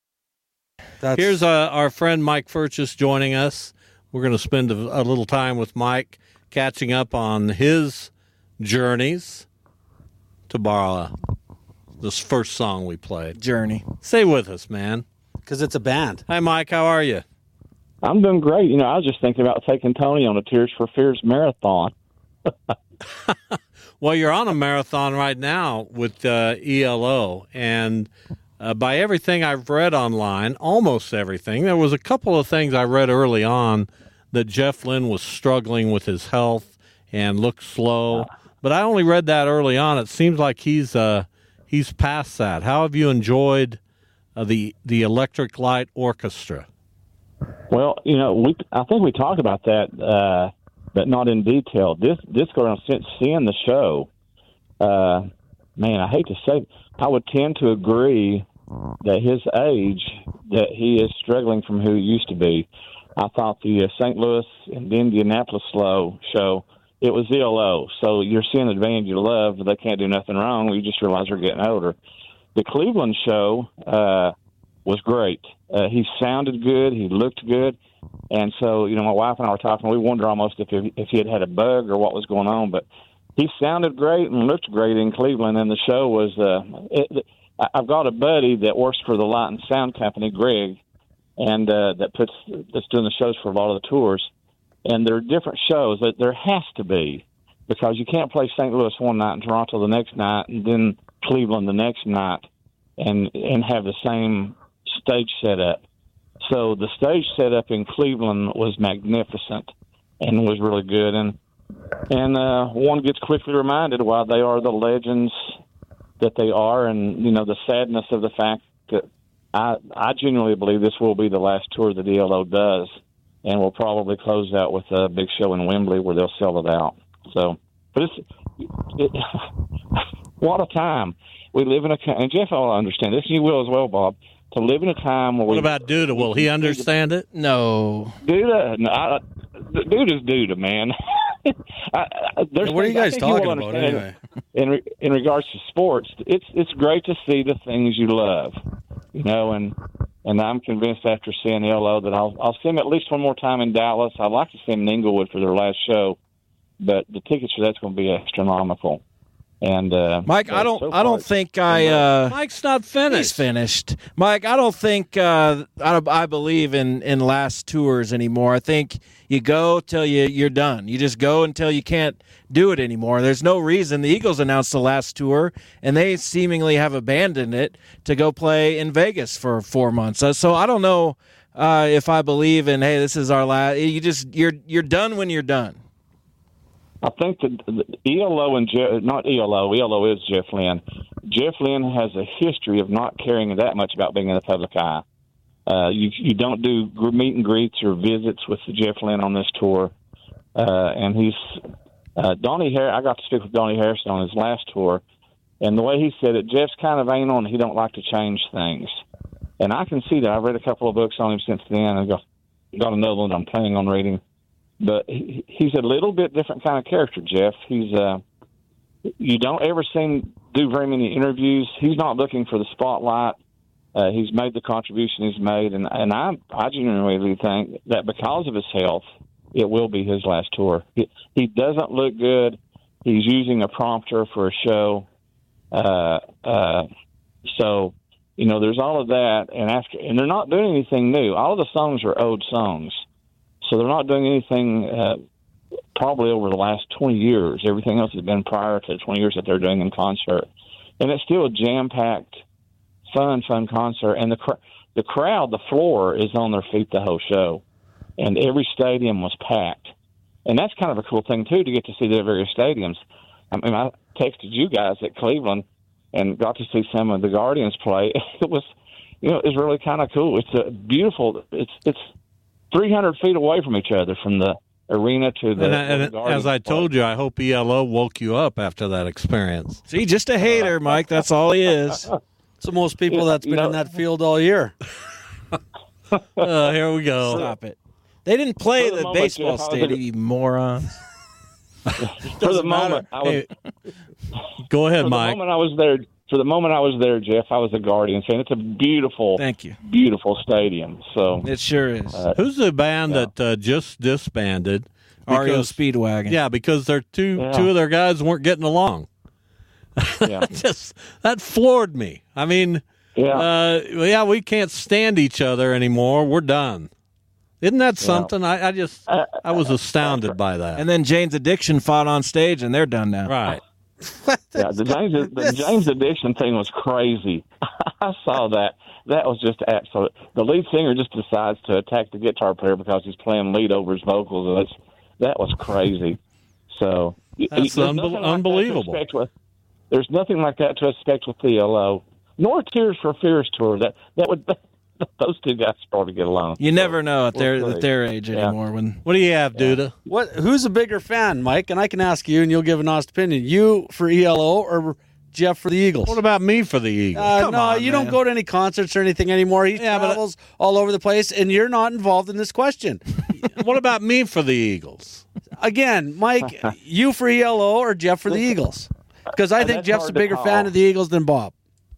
Here's our friend Mike Furchess joining us. We're going to spend a little time with Mike catching up on his journeys, to borrow this first song we played. Journey. Stay with us, man. Because it's a band. Hi, Mike. How are you? I'm doing great. I was just thinking about taking Tony on a Tears for Fears marathon. Well, you're on a marathon right now with ELO, and by everything I've read online, almost everything, there was a couple of things I read early on that Jeff Lynne was struggling with his health and looked slow, but I only read that early on. It seems like he's past that. How have you enjoyed the Electric Light Orchestra? Well, I think we talked about that, but not in detail. This girl, since seeing the show, man, I hate to say, I would tend to agree that his age, that he is struggling from who he used to be. I thought the St. Louis and the Indianapolis show, it was ELO. So you're seeing the band you love, but they can't do nothing wrong. You just realize they're getting older. The Cleveland show was great. He sounded good. He looked good. And so, my wife and I were talking. We wondered almost if he had a bug or what was going on. But he sounded great and looked great in Cleveland. And the show was I've got a buddy that works for the Light and Sound Company, Greg, and that's doing the shows for a lot of the tours. And there are different shows that there has to be, because you can't play St. Louis one night and Toronto the next night and then Cleveland the next night and have the same stage setup. So the stage setup in Cleveland was magnificent and was really good. And one gets quickly reminded why they are the legends that they are, and the sadness of the fact that I genuinely believe this will be the last tour that ELO does, and we'll probably close out with a big show in Wembley where they'll sell it out. So, but what a time we live in and Jeff will understand this, and you will as well, Bob. To live in a time where what about Duda? Will he understand it? No. Duda, Duda's Duda, man. What are you guys talking about anyway? In regards to sports, it's great to see the things you love, and I'm convinced after seeing ELO that I'll see him at least one more time in Dallas. I'd like to see him in Inglewood for their last show, but the tickets for that's going to be astronomical. And Mike, I don't think Mike's not finished. He's finished. Mike, I don't think I believe in last tours anymore. I think you go till you're done. You just go until you can't do it anymore. There's no reason. The Eagles announced the last tour, and they seemingly have abandoned it to go play in Vegas for 4 months. So I don't know if I believe in, hey, this is our last. You're done when you're done. I think that ELO and ELO is Jeff Lynne. Jeff Lynne has a history of not caring that much about being in the public eye. You don't do meet and greets or visits with Jeff Lynne on this tour. And he's Donnie Harris. I got to speak with Donnie Harrison on his last tour, and the way he said it, Jeff's kind of anal and he don't like to change things. And I can see that. I've read a couple of books on him since then. I got another one I'm planning on reading. But he's a little bit different kind of character, Jeff. He's you don't ever see him do very many interviews. He's not looking for the spotlight. He's made the contribution he's made, and I genuinely think that because of his health, it will be his last tour. He doesn't look good. He's using a prompter for a show. So, there's all of that, and they're not doing anything new. All of the songs are old songs, so they're not doing anything probably over the last 20 years. Everything else has been prior to the 20 years that they're doing in concert, and it's still a jam-packed, fun concert. And the crowd, the floor is on their feet the whole show, and every stadium was packed, and that's kind of a cool thing too to get to see the various stadiums. I mean, I texted you guys at Cleveland and got to see some of the Guardians play. It was, it was really kind of cool. It's a beautiful. It's 300 feet away from each other, from the arena to the. And as I told you, I hope ELO woke you up after that experience. See, just a hater, Mike. That's all he is. So most people that's been in that field all year. Here we go. Stop it. They didn't play the moment, baseball Jeff, stadium, you morons. For the moment, Go ahead, Mike. For the moment I was there, Jeff, I was a Guardian fan. It's a beautiful, thank you, beautiful stadium. So it sure is. Who's the band that just disbanded? REO Speedwagon. Yeah, because their two of their guys weren't getting along. Yeah. That floored me. I mean, we can't stand each other anymore. We're done. Isn't that something? I was astounded by that. And then Jane's Addiction fought on stage, and they're done now. Right. The James Addiction thing was crazy. I saw that. That was just absolute. The lead singer just decides to attack the guitar player because he's playing lead over his vocals. That was crazy. So that's unbelievable. There's nothing like that to expect with ELO, nor Tears for Fears tour. That would. Those two guys probably get along. You never know at their age anymore. What do you have, Duda? Who's a bigger fan, Mike? And I can ask you, and you'll give an honest opinion. You for ELO or Jeff for the Eagles? What about me for the Eagles? You don't go to any concerts or anything anymore. He travels all over the place, and you're not involved in this question. What about me for the Eagles? Again, Mike, you for ELO or Jeff for the Eagles? Because I think Jeff's a bigger fan of the Eagles than Bob.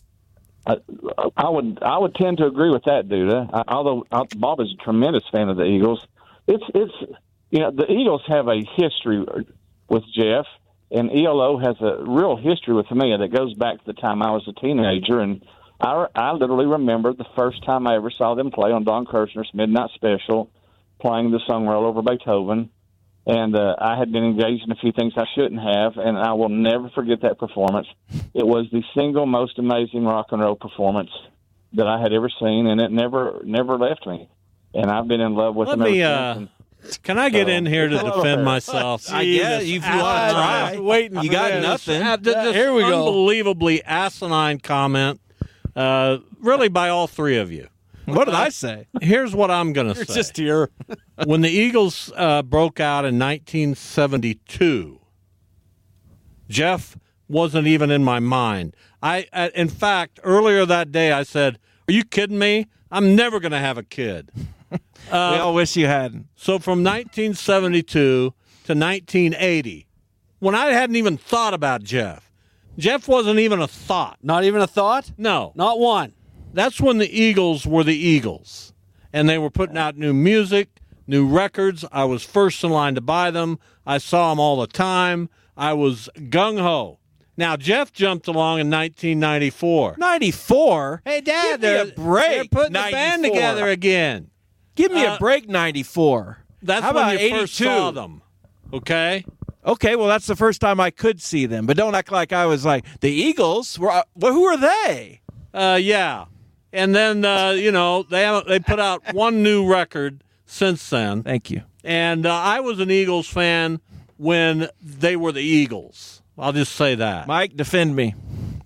I would tend to agree with that, Duda. Although Bob is a tremendous fan of the Eagles, it's the Eagles have a history with Jeff, and ELO has a real history with me that goes back to the time I was a teenager, and I literally remember the first time I ever saw them play on Don Kirshner's Midnight Special, playing the song "Roll Over Beethoven." And I had been engaged in a few things I shouldn't have, and I will never forget that performance. It was the single most amazing rock and roll performance that I had ever seen, and it never left me. And I've been in love with them ever since. Can I get in here to defend myself? I guess if you want to try. Waiting, you got nothing. Here we go. Unbelievably asinine comment, really by all three of you. What did I say? Here's what I'm going to say. You're just here. When the Eagles broke out in 1972, Jeff wasn't even in my mind. In fact, earlier that day I said, "Are you kidding me? I'm never going to have a kid." We all wish you hadn't. So from 1972 to 1980, when I hadn't even thought about Jeff wasn't even a thought. Not even a thought? No. Not one. That's when the Eagles were the Eagles, and they were putting out new music, new records. I was first in line to buy them. I saw them all the time. I was gung-ho. Now, Jeff jumped along in 1994. 94? Hey, Dad, give me a break. They're putting the band together again. Give me a break, 94. That's How when about you 82? first saw them, okay? Okay, well, that's the first time I could see them. But don't act like I was like, the Eagles? Who are they? Yeah. And then, they put out one new record since then. Thank you. And I was an Eagles fan when they were the Eagles. I'll just say that. Mike, defend me.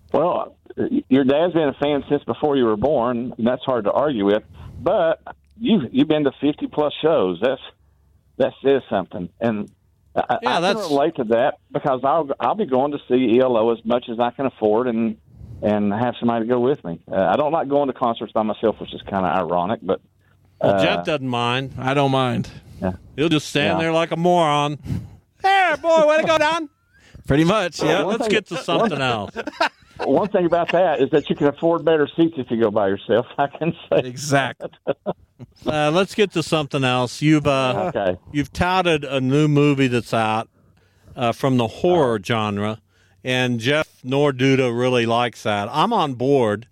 Well, your dad's been a fan since before you were born, and that's hard to argue with. But you've been to 50+ shows. That says something, and I can relate to that because I'll be going to see ELO as much as I can afford, and have somebody to go with me. I don't like going to concerts by myself, which is kind of ironic, but Jeff doesn't mind. I don't mind. Yeah. He'll just stand there like a moron. Hey, boy, way to go down. Pretty much, yeah. Let's get to something else. One thing about that is that you can afford better seats if you go by yourself. I can say exactly. Let's get to something else. You've touted a new movie that's out from the horror genre, and Jeff Norduda really likes that. I'm on board.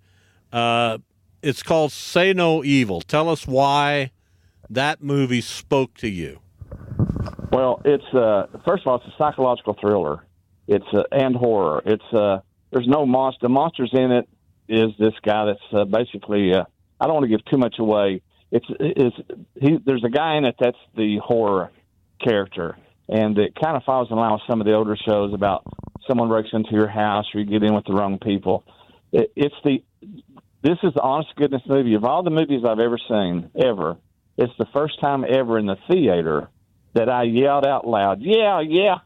It's called Say No Evil. Tell us why that movie spoke to you. Well, it's first of all, it's a psychological thriller. It's and horror. It's there's no monster. The monsters in it is this guy that's basically. I don't want to give too much away. There's a guy in it that's the horror character, and it kind of follows in line with some of the older shows about someone breaks into your house or you get in with the wrong people. This is the honest goodness movie of all the movies I've ever seen ever. It's the first time ever in the theater that I yelled out loud, yeah,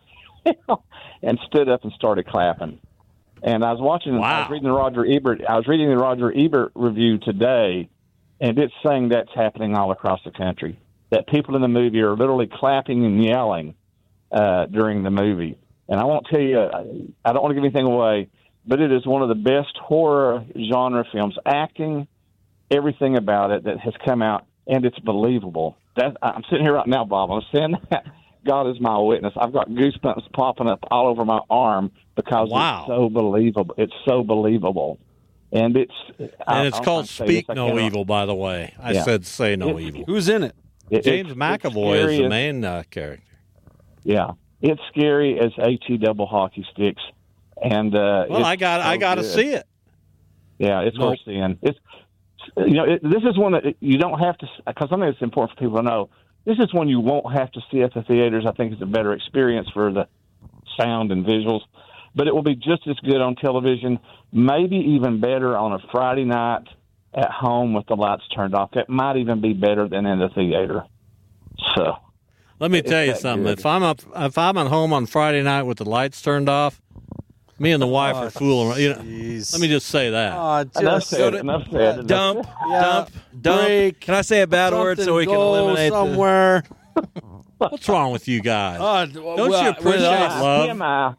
and stood up and started clapping. And I was watching. Wow. I was reading the Roger Ebert review today, and it's saying that's happening all across the country. That people in the movie are literally clapping and yelling during the movie. And I won't tell you. I don't want to give anything away, but it is one of the best horror genre films. Acting, everything about it that has come out, and it's believable. I'm sitting here right now, Bob. I'm saying that. God is my witness. I've got goosebumps popping up all over my arm because it's so believable. It's so believable. And it's called Speak No Evil, by the way. I said Say No Evil. Who's in it? James McAvoy is the main character. Yeah. It's scary as HE double hockey sticks. And I got to see it. Yeah, it's worth seeing. This is one that you don't have to, because I think it's important for people to know. This is one you won't have to see at the theaters. I think it's a better experience for the sound and visuals. But it will be just as good on television, maybe even better on a Friday night at home with the lights turned off. That might even be better than in the theater. So, let me tell you something. Good. If I'm at home on Friday night with the lights turned off, me and the wife are fooling around. Let me just say that. Enough said. Dump. Can I say a bad word so we can eliminate somewhere? What's wrong with you guys? Don't you appreciate love? TMI.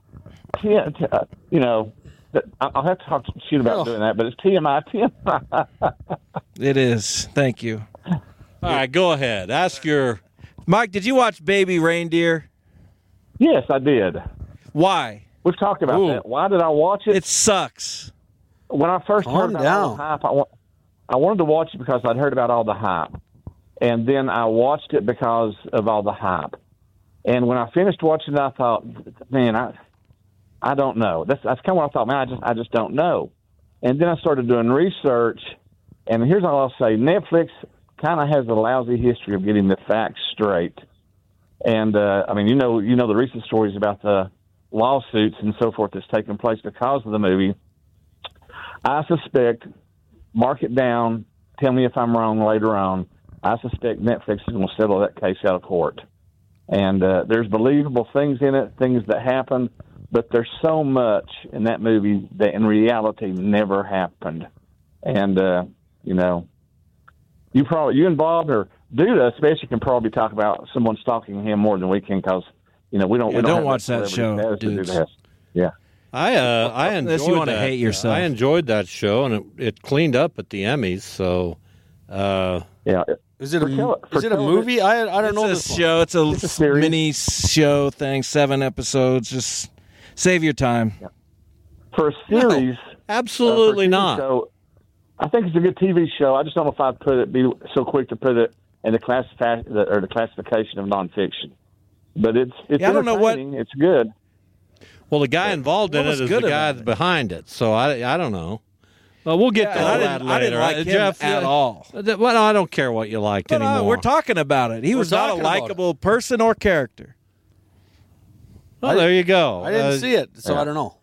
I'll have to talk to Shoot about doing that, but it's TMI. It is. Thank you. All right, go ahead. Ask your... Mike, did you watch Baby Reindeer? Yes, I did. Why? We've talked about that. Why did I watch it? It sucks. When I first heard about all the hype, I wanted to watch it because I'd heard about all the hype. And then I watched it because of all the hype. And when I finished watching it, I thought, man, I don't know. That's kind of what I thought, man, I just don't know. And then I started doing research, and here's all I'll say. Netflix kind of has a lousy history of getting the facts straight. And, you know the recent stories about the lawsuits and so forth that's taken place because of the movie. I suspect, mark it down, tell me if I'm wrong later on, I suspect Netflix is going to settle that case out of court. And there's believable things in it, things that happen, but there's so much in that movie that in reality never happened. And, you and Bob or Duda especially can probably talk about someone stalking him more than we can because, we don't watch that show, dudes. Yeah. I enjoyed you want to hate yourself. I enjoyed that show, and it cleaned up at the Emmys. So, yeah. Is it a movie? I don't know this show. It's a mini show thing, 7 episodes. Just save your time. Yeah. For a series, absolutely not. Show, I think it's a good TV show. I just don't know if I'd be so quick to put it in the classification of nonfiction. But it's I don't know what it's good. Well, the guy involved in it is the guy behind it, so I don't know. Well, we'll get to all that later. I didn't like him Jeff, at all. Well, I don't care what you liked anymore. We're talking about it. He was not a likable person or character. Well, there you go. I didn't see it, so I don't know.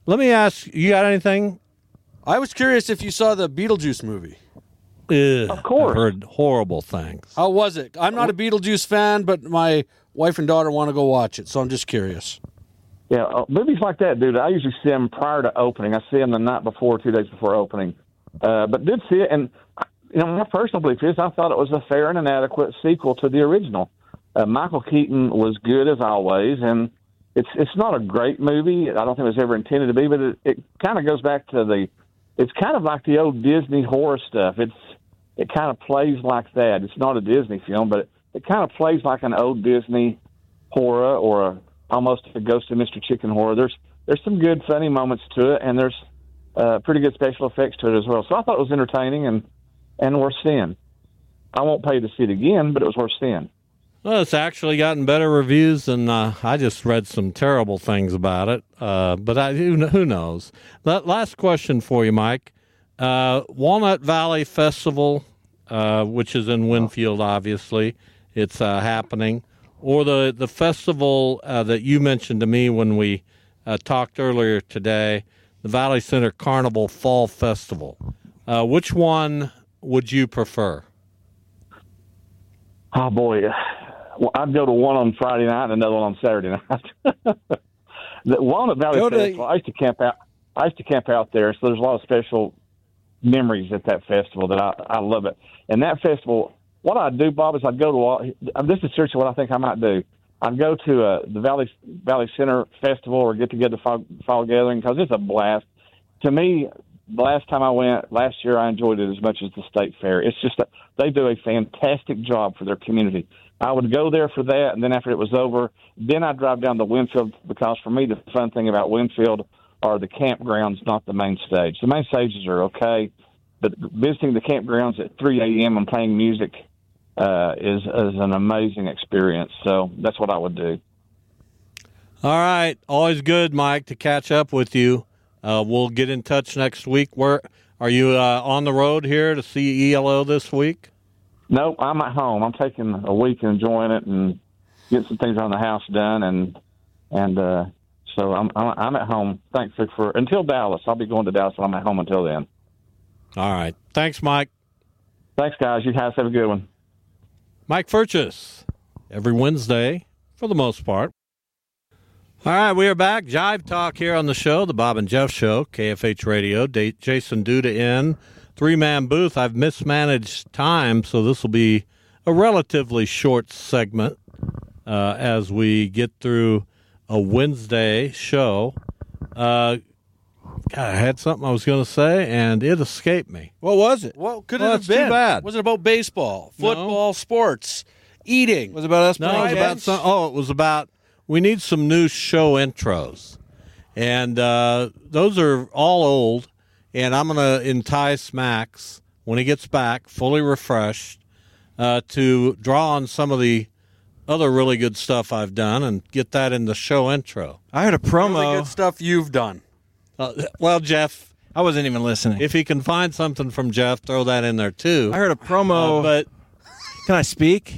Let me ask, you got anything? I was curious if you saw the Beetlejuice movie. Of course. I've heard horrible things. How was it? I'm not a Beetlejuice fan, but my wife and daughter want to go watch it, so I'm just curious. Yeah, movies like that, dude, I usually see them prior to opening. I see them the night before, 2 days before opening. But did see it, and my personal belief is I thought it was a fair and an adequate sequel to the original. Michael Keaton was good as always, and it's not a great movie. I don't think it was ever intended to be, but it kind of goes back to it's kind of like the old Disney horror stuff. It kind of plays like that. It's not a Disney film, but it kind of plays like an old Disney horror or almost a Ghost of Mr. Chicken horror. There's some good, funny moments to it, and there's pretty good special effects to it as well. So I thought it was entertaining and worth seeing. I won't pay to see it again, but it was worth seeing. Well, it's actually gotten better reviews, and I just read some terrible things about it. But who knows? Last question for you, Mike. Walnut Valley Festival, which is in Winfield, obviously, it's happening, or the festival that you mentioned to me when we talked earlier today, the Valley Center Carnival Fall Festival. Which one would you prefer? Oh, boy. Well, I'd go to one on Friday night and another one on Saturday night. The Walnut Valley Festival, I used to camp out there, so there's a lot of special memories at that festival that I love it. And that festival, what I'd do, Bob, is I'd go to this is seriously what I think I might do. I'd go to the Valley Center Festival or get together fall gathering because it's a blast. To me, the last time I went last year, I enjoyed it as much as the state fair. It's just they do a fantastic job for their community. I would go there for that, and then after it was over, then I'd drive down to Winfield because for me the fun thing about Winfield are the campgrounds, not the main stage. The main stages are okay, but visiting the campgrounds at 3 a.m. and playing music is an amazing experience. So that's what I would do. All right. Always good, Mike, to catch up with you. We'll get in touch next week. Where are you on the road here to see ELO this week? No, I'm at home. I'm taking a week and enjoying it and getting some things around the house done, and so I'm at home. Thanks for until Dallas. I'll be going to Dallas, but I'm at home until then. All right. Thanks, Mike. Thanks, guys. You guys have a good one. Mike Furches, every Wednesday for the most part. All right, we are back. Jive Talk here on the show, the Bob and Jeff Show, KFH Radio. Jason Duda in. Three-man booth. I've mismanaged time, so this will be a relatively short segment as we get through a Wednesday show. God, I had something I was going to say, and it escaped me. What was it? What could it Well, have that's been? too bad. Was it about baseball, football, sports, eating? Was it about us No, playing it was about games? it was about we need some new show intros, and those are all old. And I'm going to entice Max when he gets back, fully refreshed, to draw on some of the other really good stuff I've done and get that in the show intro. I heard a promo. Really good stuff you've done. Well, Jeff, I wasn't even listening. if he can find something from Jeff, throw that in there too. I heard a promo. But Can I speak?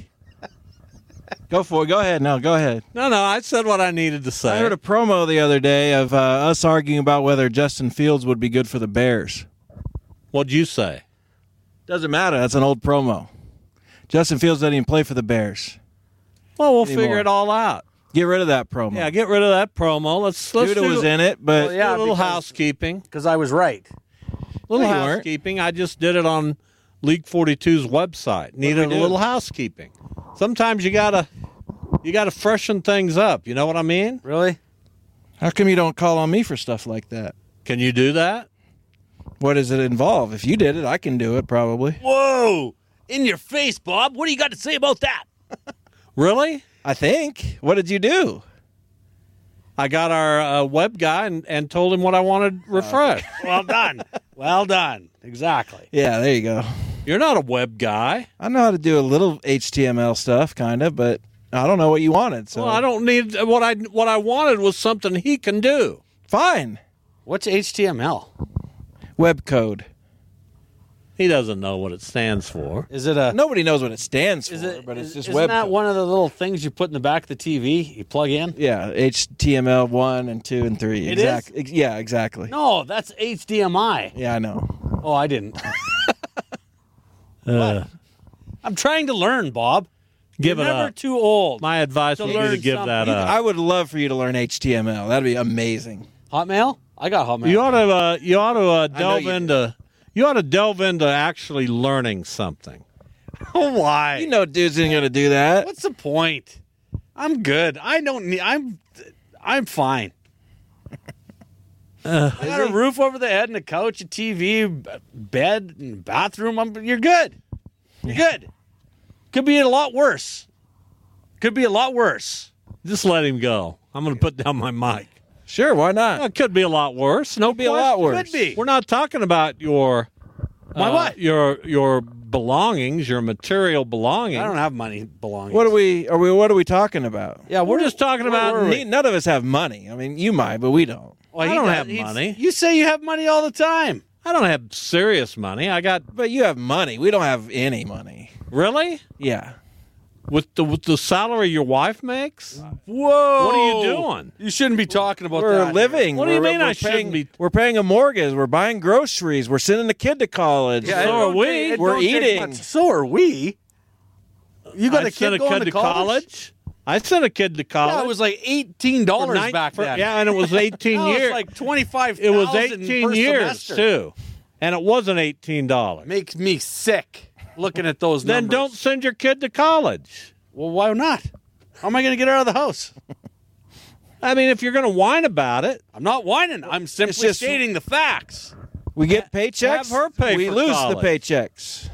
Go for it. Go ahead. No, go ahead. no, I said what I needed to say. I heard a promo the other day of us arguing about whether Justin Fields would be good for the Bears. What'd you say? Doesn't matter. That's an old promo. Justin Fields doesn't even play for the Bears. Well, we'll Anymore. figure it all out. Get rid of that promo. Yeah, get rid of that promo. Let's Duda do was in it, but Well, yeah. a little because- housekeeping. Because I was right. Little No, you weren't. housekeeping. I just did it on League 42's website. Needed a do? little housekeeping. Sometimes you gotta freshen things up. You know what I mean? Really? how come you don't call on me for stuff like that? Can you do that? What does it involve? If you did it, I can do it probably. Whoa! In your face, Bob. What do you got to say about that? Really? I think. What did you do? I got our web guy and told him what I wanted refreshed. Well done. Well done. Exactly. Yeah, there you go. You're not a web guy. I know how to do a little HTML stuff, kind of, but I don't know what you wanted. So Well, I don't need what I wanted was something he can do. Fine. What's HTML? Web code. He doesn't know what it stands for. Is it a? Nobody knows what it stands for, Is it? but it's just isn't web. that one of the little things you put in the back of the TV? You plug in. Yeah, HTML 1 and 2 and 3. It is? Yeah, exactly. No, that's HDMI. Yeah, I know. Oh, I didn't. What? I'm trying to learn, Bob. Give You're it never up. too old. My advice would be to learn give that something. up. I would love for you to learn HTML. That'd be amazing. Hotmail? I got Hotmail. You ought to delve you into. You ought to delve into actually learning something. Why? You know, dudes ain't gonna do that. What's the point? I'm good. I don't need. I'm fine. I got a roof over the head and a couch, a TV, bed, and bathroom. You're good. You're good. Could be a lot worse. Could be a lot worse. Just let him go. I'm going to put down my mic. Sure, why not? It could be a lot worse. No, Could be a lot worse. Could be. We're not talking about your My what? your belongings, your material belongings. I don't have money belongings. What are we talking about? Yeah, We're just talking about. None of us have money. I mean, you might, but we don't. Well, I he don't does- have he's- money. You say you have money all the time. I don't have serious money. I got But you have money. We don't have any money. really Yeah. with the salary your wife makes. Whoa! What are you doing? You shouldn't be talking about We're that. living. What do you We're- mean we're I shouldn't be- We're paying a mortgage. We're buying groceries. We're sending the kid to college. Yeah, So it are don't we. take- it We're don't take eating. much. So are we. You got I a sent kid going to college? I sent a kid to college. Yeah, it was like $18 back then. Yeah, and it was 18 Now it's years. like 25. It was 18 years too, and it wasn't $18. Makes me sick looking at those Then numbers. don't send your kid to college. Well, why not? How am I going to get her out of the house? I mean, if you're going to whine about it, I'm not whining. I'm simply just- stating the facts. We get paychecks. Have her pay we for lose college. the paychecks.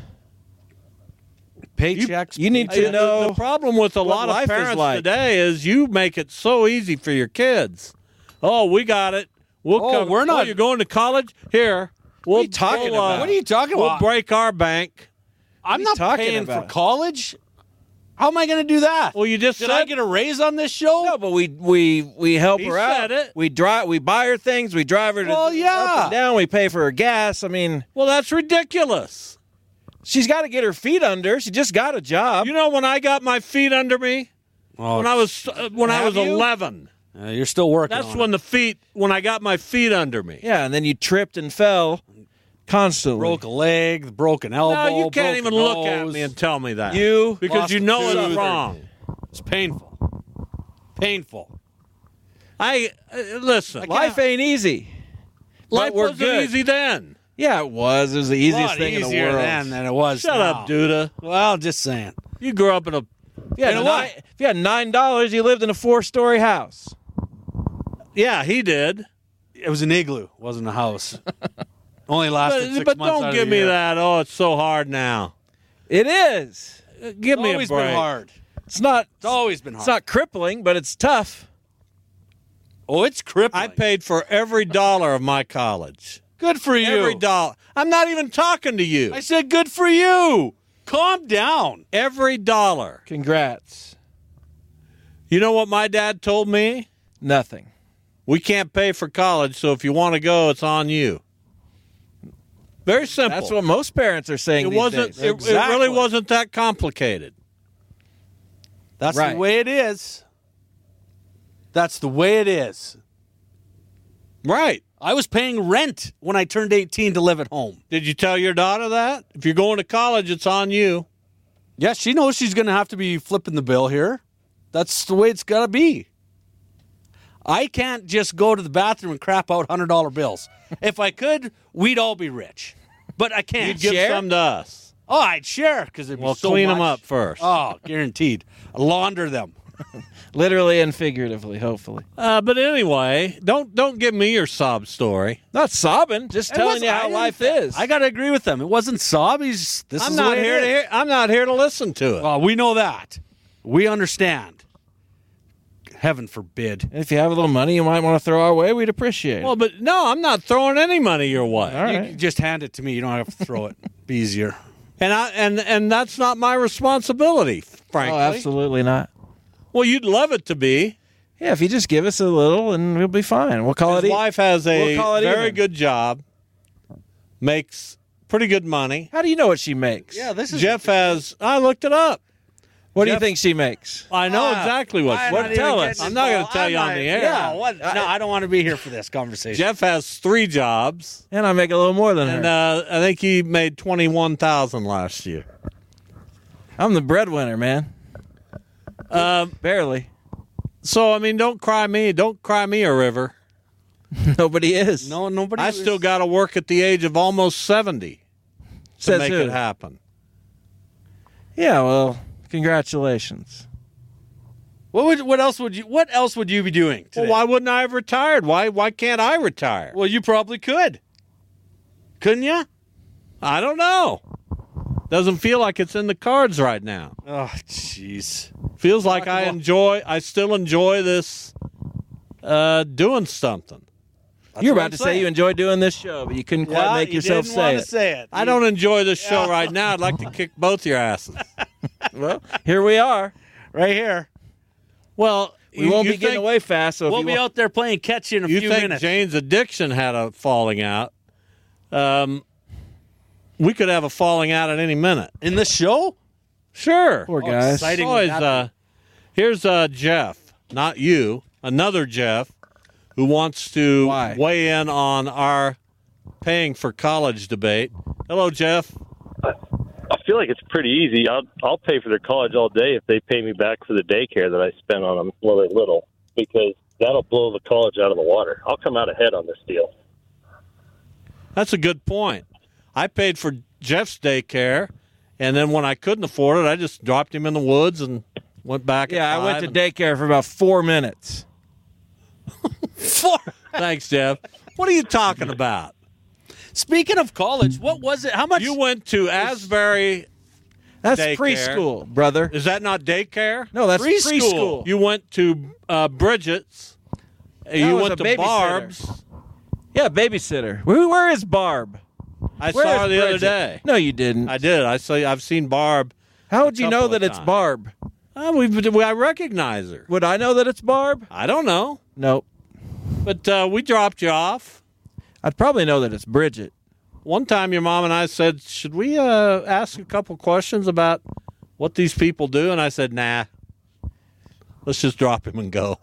Paychecks. You need to the know. problem with a what lot of life is parents like. today is you make it so easy for your kids. Oh, we got it. We'll Oh, come. we're not- Oh, you're going to college? Here. We'll, are you talking about? What are you talking We'll about? break our bank. I'm you not talking paying for about? college. How am I going to do that? Well, you just Did said I get a raise on this show? No, but we help He her out. said it. We buy her things. We drive her to Well, yeah. up and down. We pay for her gas. I mean, Well, that's ridiculous. she's got to get her feet under. She just got a job. You know when I got my feet under me Oh, when I was Have you? 11. you're still working. That's on when I got my feet under me. Yeah, and then you tripped and fell constantly. broke a leg, broken elbow. No, you can't even broken look at nose. me and tell me that. You because lost you know a it's tooth. wrong. It's painful. Painful. Listen. Life ain't easy. Life but we're wasn't good. easy then. Yeah, it was. It was the easiest A lot thing in the easier world. then than it was. Shut now. up, Duda. Well, just saying. You grew up in a. If you had You know what? if you had $9, you lived in a 4-story house. Yeah, he did. It was an igloo. It wasn't a house. Only lasted 6 But months. out don't of give the me year. that. Oh, it's so hard now. It is. Give It's me a always break. been hard. It's not. It's always been hard. It's not crippling, but it's tough. Oh, it's crippling. I paid for every dollar of my college. Good for you. Every dollar. I'm not even talking to you. I said good for you. Calm down. Every dollar. Congrats. You know what my dad told me? Nothing. We can't pay for college, so if you want to go, it's on you. Very simple. That's what most parents are saying. it these wasn't. days. It Exactly. really wasn't that complicated. That's Right. the way it is. That's the way it is. Right. I was paying rent when I turned 18 to live at home. Did you tell your daughter that? If you're going to college, it's on you. Yeah, she knows she's going to have to be flipping the bill here. That's the way it's got to be. I can't just go to the bathroom and crap out $100 bills. If I could, we'd all be rich. But I can't. You'd give share? some to us. Oh, I'd share because it'd be Well, so clean much. them up first. Oh, guaranteed. Launder them. Literally and figuratively, hopefully. But anyway, don't give me your sob story. Not sobbing, just telling you how life is. I got to agree with them. It wasn't sob. This I'm is the not way it here to is. hear. I'm not here to listen to it. Well, we know that. We understand. Heaven forbid. If you have a little money you might want to throw our way, we'd appreciate it. Well, but no, I'm not throwing any money your way. All You right. just hand it to me. You don't have to throw it. Be easier. And that's not my responsibility, frankly. Oh, absolutely not. Well, you'd love it to be. Yeah, if you just give us a little and we'll be fine. We'll call His it wife has a We'll call it very even. good job, makes pretty good money. How do you know what she makes? Yeah, this is Jeff has. I looked it up. What do you Jeff- think she makes? I know exactly what. Tell us. I'm not going to tell you on the air. Yeah, no, I don't want to be here for this conversation. Jeff has 3 jobs, And I make a little more than and her. I think he made $21,000 last year. I'm the breadwinner, man. Barely. So I mean, don't cry me a river. Nobody is. No, nobody. I still got to work at the age of almost 70 to Says make who? it happen. Yeah, well, congratulations. What else would you be doing today? Well, why wouldn't I have retired? Why can't I retire? Well, you probably could. Couldn't you? I don't know. Doesn't feel like it's in the cards right now. Oh, jeez. Feels like I still enjoy this doing something. You're what about I'm to say saying. you enjoy doing this show, but you couldn't quite make yourself say it. I don't enjoy this show right now. I'd like to kick both your asses. Well, here we are. Right here. Well, We won't you be getting think- away fast. So if We'll you be want- out there playing catch in a You few think minutes. Jane's Addiction had a falling out? We could have a falling out at any minute. In the show? Sure. Poor guys. exciting. Always, would that here's Jeff, not you, another Jeff, who wants to Why? weigh in on our paying for college debate. Hello, Jeff. I feel like it's pretty easy. I'll pay for their college all day if they pay me back for the daycare that I spent on them when they're little, because that'll blow the college out of the water. I'll come out ahead on this deal. That's a good point. I paid for Jeff's daycare, and then when I couldn't afford it, I just dropped him in the woods and went back. Yeah, at I went to 5 daycare for about 4 minutes. Thanks, Jeff. What are you talking about? Speaking of college, what was it? How much? You went to Asbury. That's Daycare. preschool, brother. Is that not daycare? No, that's Preschool. preschool. You went to Bridget's. You was went a to babysitter. Barb's. Yeah, babysitter. Where is Barb? I Where saw her is the other Bridget? day. No, you didn't. I did. I've seen Barb. How would you know couple that of it's times. Barb? I recognize her. Would I know that it's Barb? I don't know, Nope. but we dropped you off. I'd probably know that it's Bridget. One time, your mom and I said, "Should we ask a couple questions about what these people do?" And I said, "Nah, let's just drop him and go."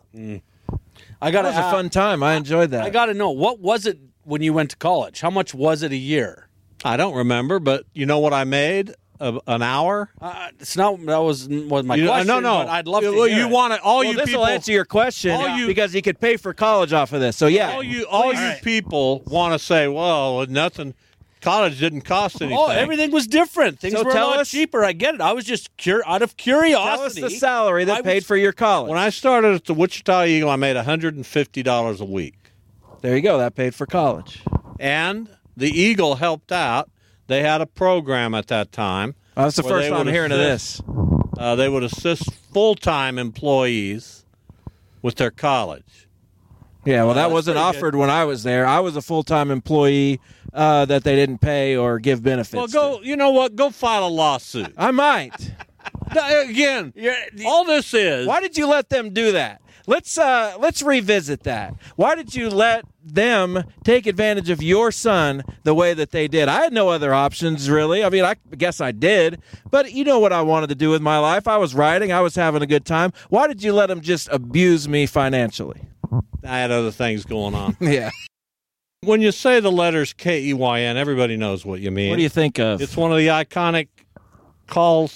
I got That was a fun time. I enjoyed that. I got to know, what was it when you went to college? How much was it a year? I don't remember, but you know what I made an hour? It's not. That was my You- question. no. But I'd love to Well, hear you it. want it? All well, you this people will answer your question all you- because he could pay for college off of this. So yeah, all you right. people want to say, "Well, nothing. College didn't cost anything." Oh, everything was different. Things So were a tell lot us- cheaper. I get it. I was just out of tell us curiosity. the salary that I paid was- for your college. When I started at the Wichita Eagle, I made $150 a week, There you go. That paid for college. and the Eagle helped out. They had a program at that time. That's the where first they time I'm would hearing of assist- this. They would assist full-time employees with their college. Yeah, well, that that's wasn't pretty offered when I was there. I was a full-time employee that they didn't pay or give benefits. Well, to. go. You know what? Go file a lawsuit. I might. Again, all this is. Why did you let them do that? Let's revisit that. Why did you let them take advantage of your son the way that they did? I had no other options, really. I mean, I guess I did, but you know what I wanted to do with my life. I was writing. I was having a good time. Why did you let them just abuse me financially? I had other things going on. Yeah. When you say the letters Keyn, everybody knows what you mean. What do you think of? It's one of the iconic call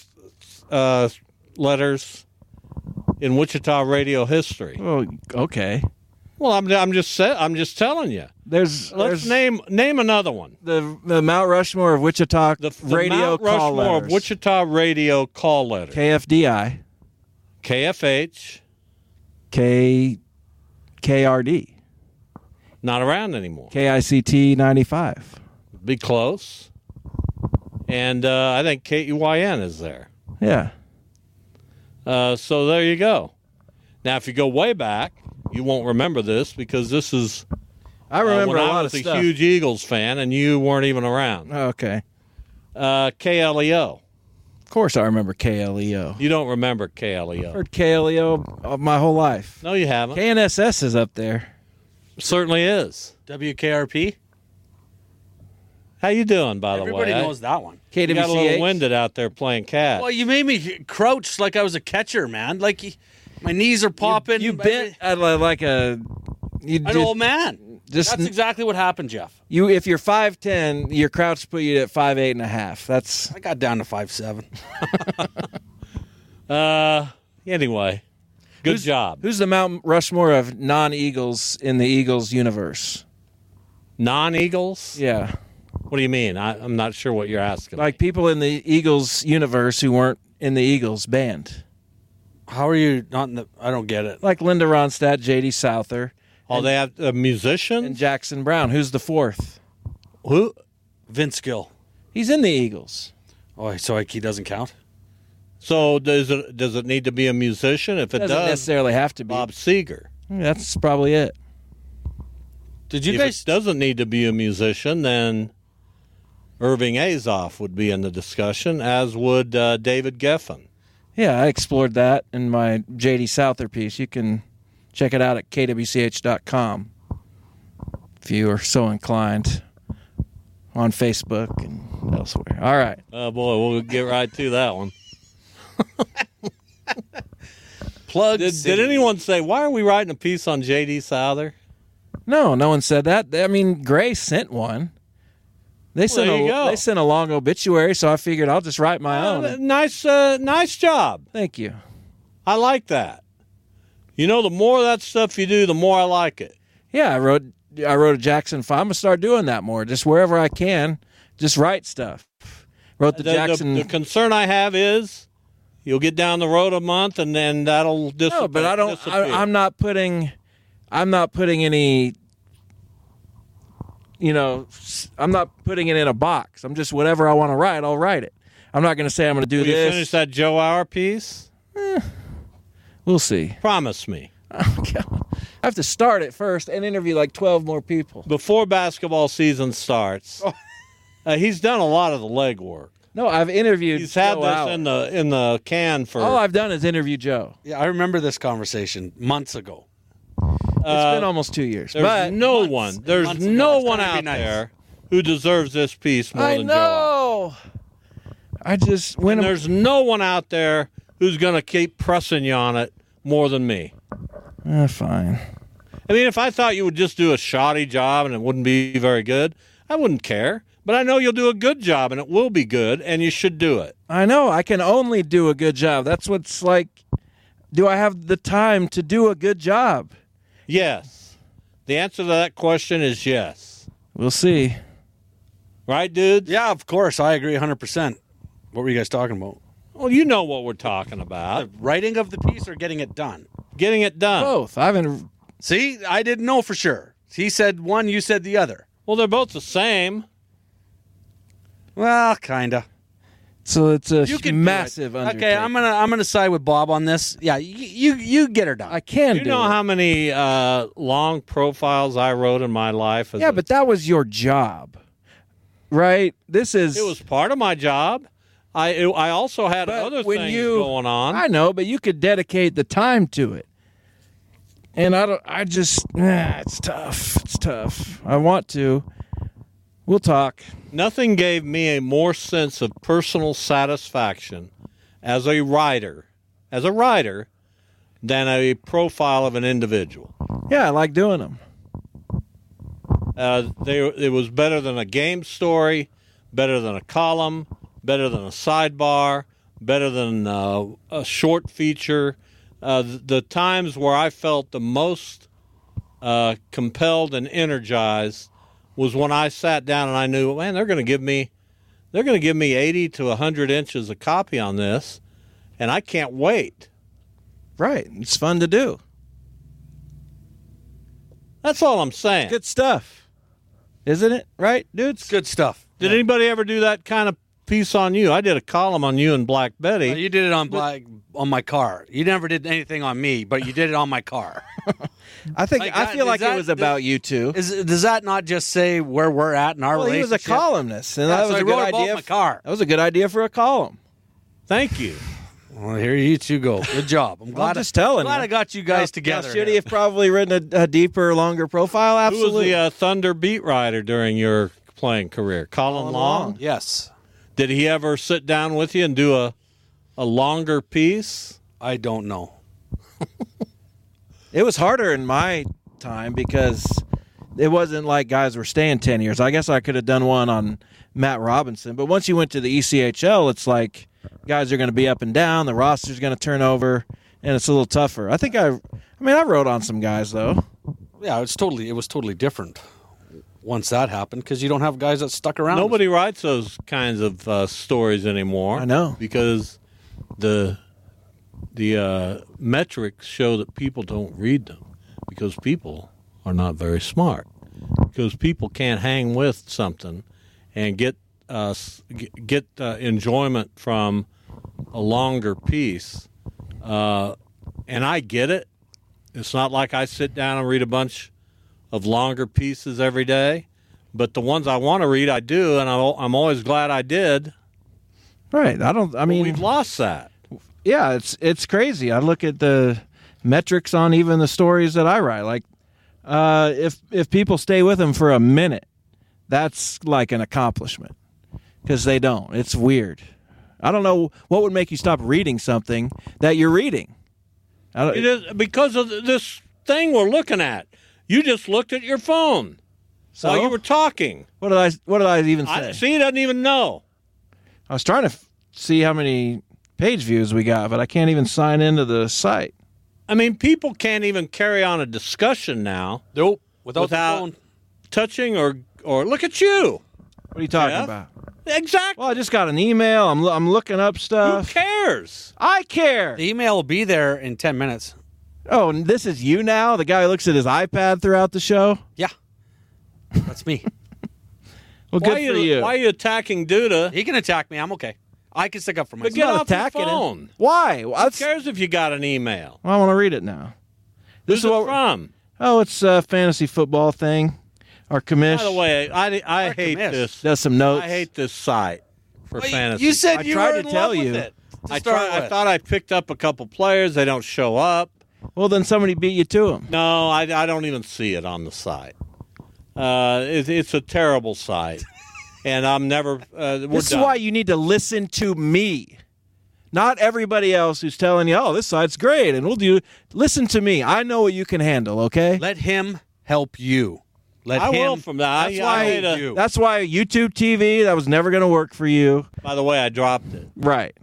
letters in Wichita radio history. Oh, okay. Well, I'm just telling you. There's Name another one. the Mount Rushmore of Wichita The radio Mount call Rushmore letters. of Wichita radio call letters. KFDI, KFH, KRD, not around anymore. KICT 95. Be close. And I think KEYN is there. Yeah. So there you go. Now, if you go way back, you won't remember this because this is I remember when a I lot was of a stuff. huge Eagles fan and you weren't even around. Okay. KLEO. Of course I remember KLEO. You don't remember KLEO. Heard KLEO my whole life. No, you haven't. KNSS is up there. Certainly is. WKRP. How you doing, by the Everybody way? knows that one. You got a little KWCH. winded out there playing catch. Well, you made me crouch like I was a catcher, man. Like my knees are popping. You bent like a. You An old man. just- That's exactly what happened, Jeff. You if you're 5'10", your crouch put you at 5'8.5". That's I got down to 5'7". Anyway, good job. who's the Mount Rushmore of non-Eagles in the Eagles universe? Non-Eagles? Yeah, What do you mean? I'm not sure what you're asking. like people in the Eagles universe who weren't in the Eagles band, How are you not in the? I don't get it. like Linda Ronstadt, J.D. Souther, Oh, they have a musician? and Jackson Brown. Who's the fourth? Who? Vince Gill. He's in the Eagles. Oh, so like he doesn't count? So does it need to be a musician? If it Doesn't does, necessarily have to be. Bob Seger. That's probably it. Did you If guys? it doesn't need to be a musician, then Irving Azoff would be in the discussion, as would David Geffen. Yeah, I explored that in my J.D. Souther piece. You can check it out at kwch.com if you are so inclined, on Facebook and elsewhere. All right. Oh, boy, we'll get right to that one. Plug. Did anyone say, why are we writing a piece on J.D. Souther? No one said that. I mean, Gray sent one. They sent there you go. they sent a long obituary, so I figured I'll just write my own. Nice job. Thank you. I like that. You know, the more of that stuff you do, the more I like it. Yeah, I wrote a Jackson 5. I'm gonna start doing that more. Just wherever I can, just write stuff. Wrote the Jackson. The concern I have is you'll get down the road a month and then that'll disappear. No, but I don't. I'm not putting any. I'm not putting it in a box. I'm just whatever I want to write, I'll write it. I'm not going to say I'm going to do Will you this. finish that Joe Hour piece? We'll see. Promise me. I have to start it first and interview like 12 more people. Before basketball season starts, he's done a lot of the legwork. No, I've interviewed. He's had Joe this Howard. in the can for. All I've done is interview Joe. Yeah, I remember this conversation months ago. It's been almost 2 years. There's But no months- one. There's months ago. no It's one gonna be out nice. there who deserves this piece more I than Joe. Hour. know. I just when And there's no one out there who's going to keep pressing you on it more than me. fine. I mean, if I thought you would just do a shoddy job and it wouldn't be very good, I wouldn't care. But I know you'll do a good job and it will be good, and you should do it. I know. I can only do a good job. That's what's like. Do I have the time to do a good job? Yes. The answer to that question is yes. We'll see. Right, dude? Yeah, of course. I agree 100%. What were you guys talking about? Well, you know what we're talking about. The writing of the piece or getting it done? Getting it done. Both. I haven't. See, I didn't know for sure. He said one, you said the other. Well, they're both the same. Well, kinda. So it's a You can do massive it. undertaking. Okay, I'm gonna side with Bob on this. Yeah, you get her done. I can You do know it. how many long profiles I wrote in my life? Yeah, but that was your job, right? This is. it was part of my job. I also had But other when things you- going on. I know, but you could dedicate the time to it. And I don't. I just. It's tough. It's tough. I want to. We'll talk. Nothing gave me a more sense of personal satisfaction as a writer, than a profile of an individual. Yeah, I like doing them. It was better than a game story, better than a column, better than a sidebar, better than a short feature. The times where I felt the most compelled and energized was when I sat down and I knew, man, they're going to give me 80 to 100 inches of copy on this, and I can't wait. Right. It's fun to do. That's all I'm saying. Good stuff. Isn't it? Right, dudes? Good stuff. Did anybody ever do that kind of piece on you? I did a column on you and Black Betty. You did it on my car. You never did anything on me, but you did it on my car. I think Like I that- feel like is it that- was about you two. Does that not just say where we're at in our Well, he was relationship? a columnist, and Yeah, that so was I a good wrote about idea. my car. That was a good idea for a column. Thank you. Well, here you two go. Good job. I'm glad. just telling glad you. I got you guys Now, together. should he here. have probably written a deeper, longer profile? Who was Absolutely. the Thunder beat writer during your playing career? Colin Long? Yes. Did he ever sit down with you and do a longer piece? I don't know. It was harder in my time because it wasn't like guys were staying 10 years. I guess I could have done one on Matt Robinson. But once you went to the ECHL, it's like guys are going to be up and down. The roster's going to turn over, and it's a little tougher. I wrote on some guys, though. Yeah, it was totally different once that happened because you don't have guys that stuck around. Nobody writes those kinds of stories anymore. I know. Because the metrics show that people don't read them because people are not very smart. Because people can't hang with something and get enjoyment from a longer piece. And I get it. It's not like I sit down and read a bunch of longer pieces every day, but the ones I want to read, I do, and I'm always glad I did. Right. We've lost that. Yeah, it's crazy. I look at the metrics on even the stories that I write. Like, if people stay with them for a minute, that's like an accomplishment. Because they don't. It's weird. I don't know what would make you stop reading something that you're reading. It is because of this thing we're looking at. You just looked at your phone while you were talking. What did I even say? He doesn't even know. I was trying to see how many page views we got, but I can't even sign into the site. I mean, people can't even carry on a discussion now. Nope. Without the phone. Touching or look at you. What are you talking Jeff? about? Exactly. Well, I just got an email. I'm looking up stuff. Who cares? I care. The email will be there in 10 minutes. Oh, and this is you now? The guy who looks at his iPad throughout the show? Yeah. That's me. Well, good for you. Why are you attacking Duda? He can attack me. I'm okay. I can stick up for myself. But get not off your attacking phone. him. Why? Who cares if you got an email? Well, I want to read it now. Who's it from? Oh, it's a fantasy football thing. Our commish By the way, I hate commish. this. does some notes. I hate this site for fantasy. You said I you tried were to in tell love with you. it. I thought I picked up a couple players. They don't show up. Well, then somebody beat you to him. No, I don't even see it on the site. It's a terrible site, and I'm never. This is why you need to listen to me, not everybody else who's telling you, "Oh, this site's great," and we'll do. Listen to me. I know what you can handle. Okay. Let him help you. I will from that. That's why YouTube TV, that was never going to work for you. By the way, I dropped it. Right.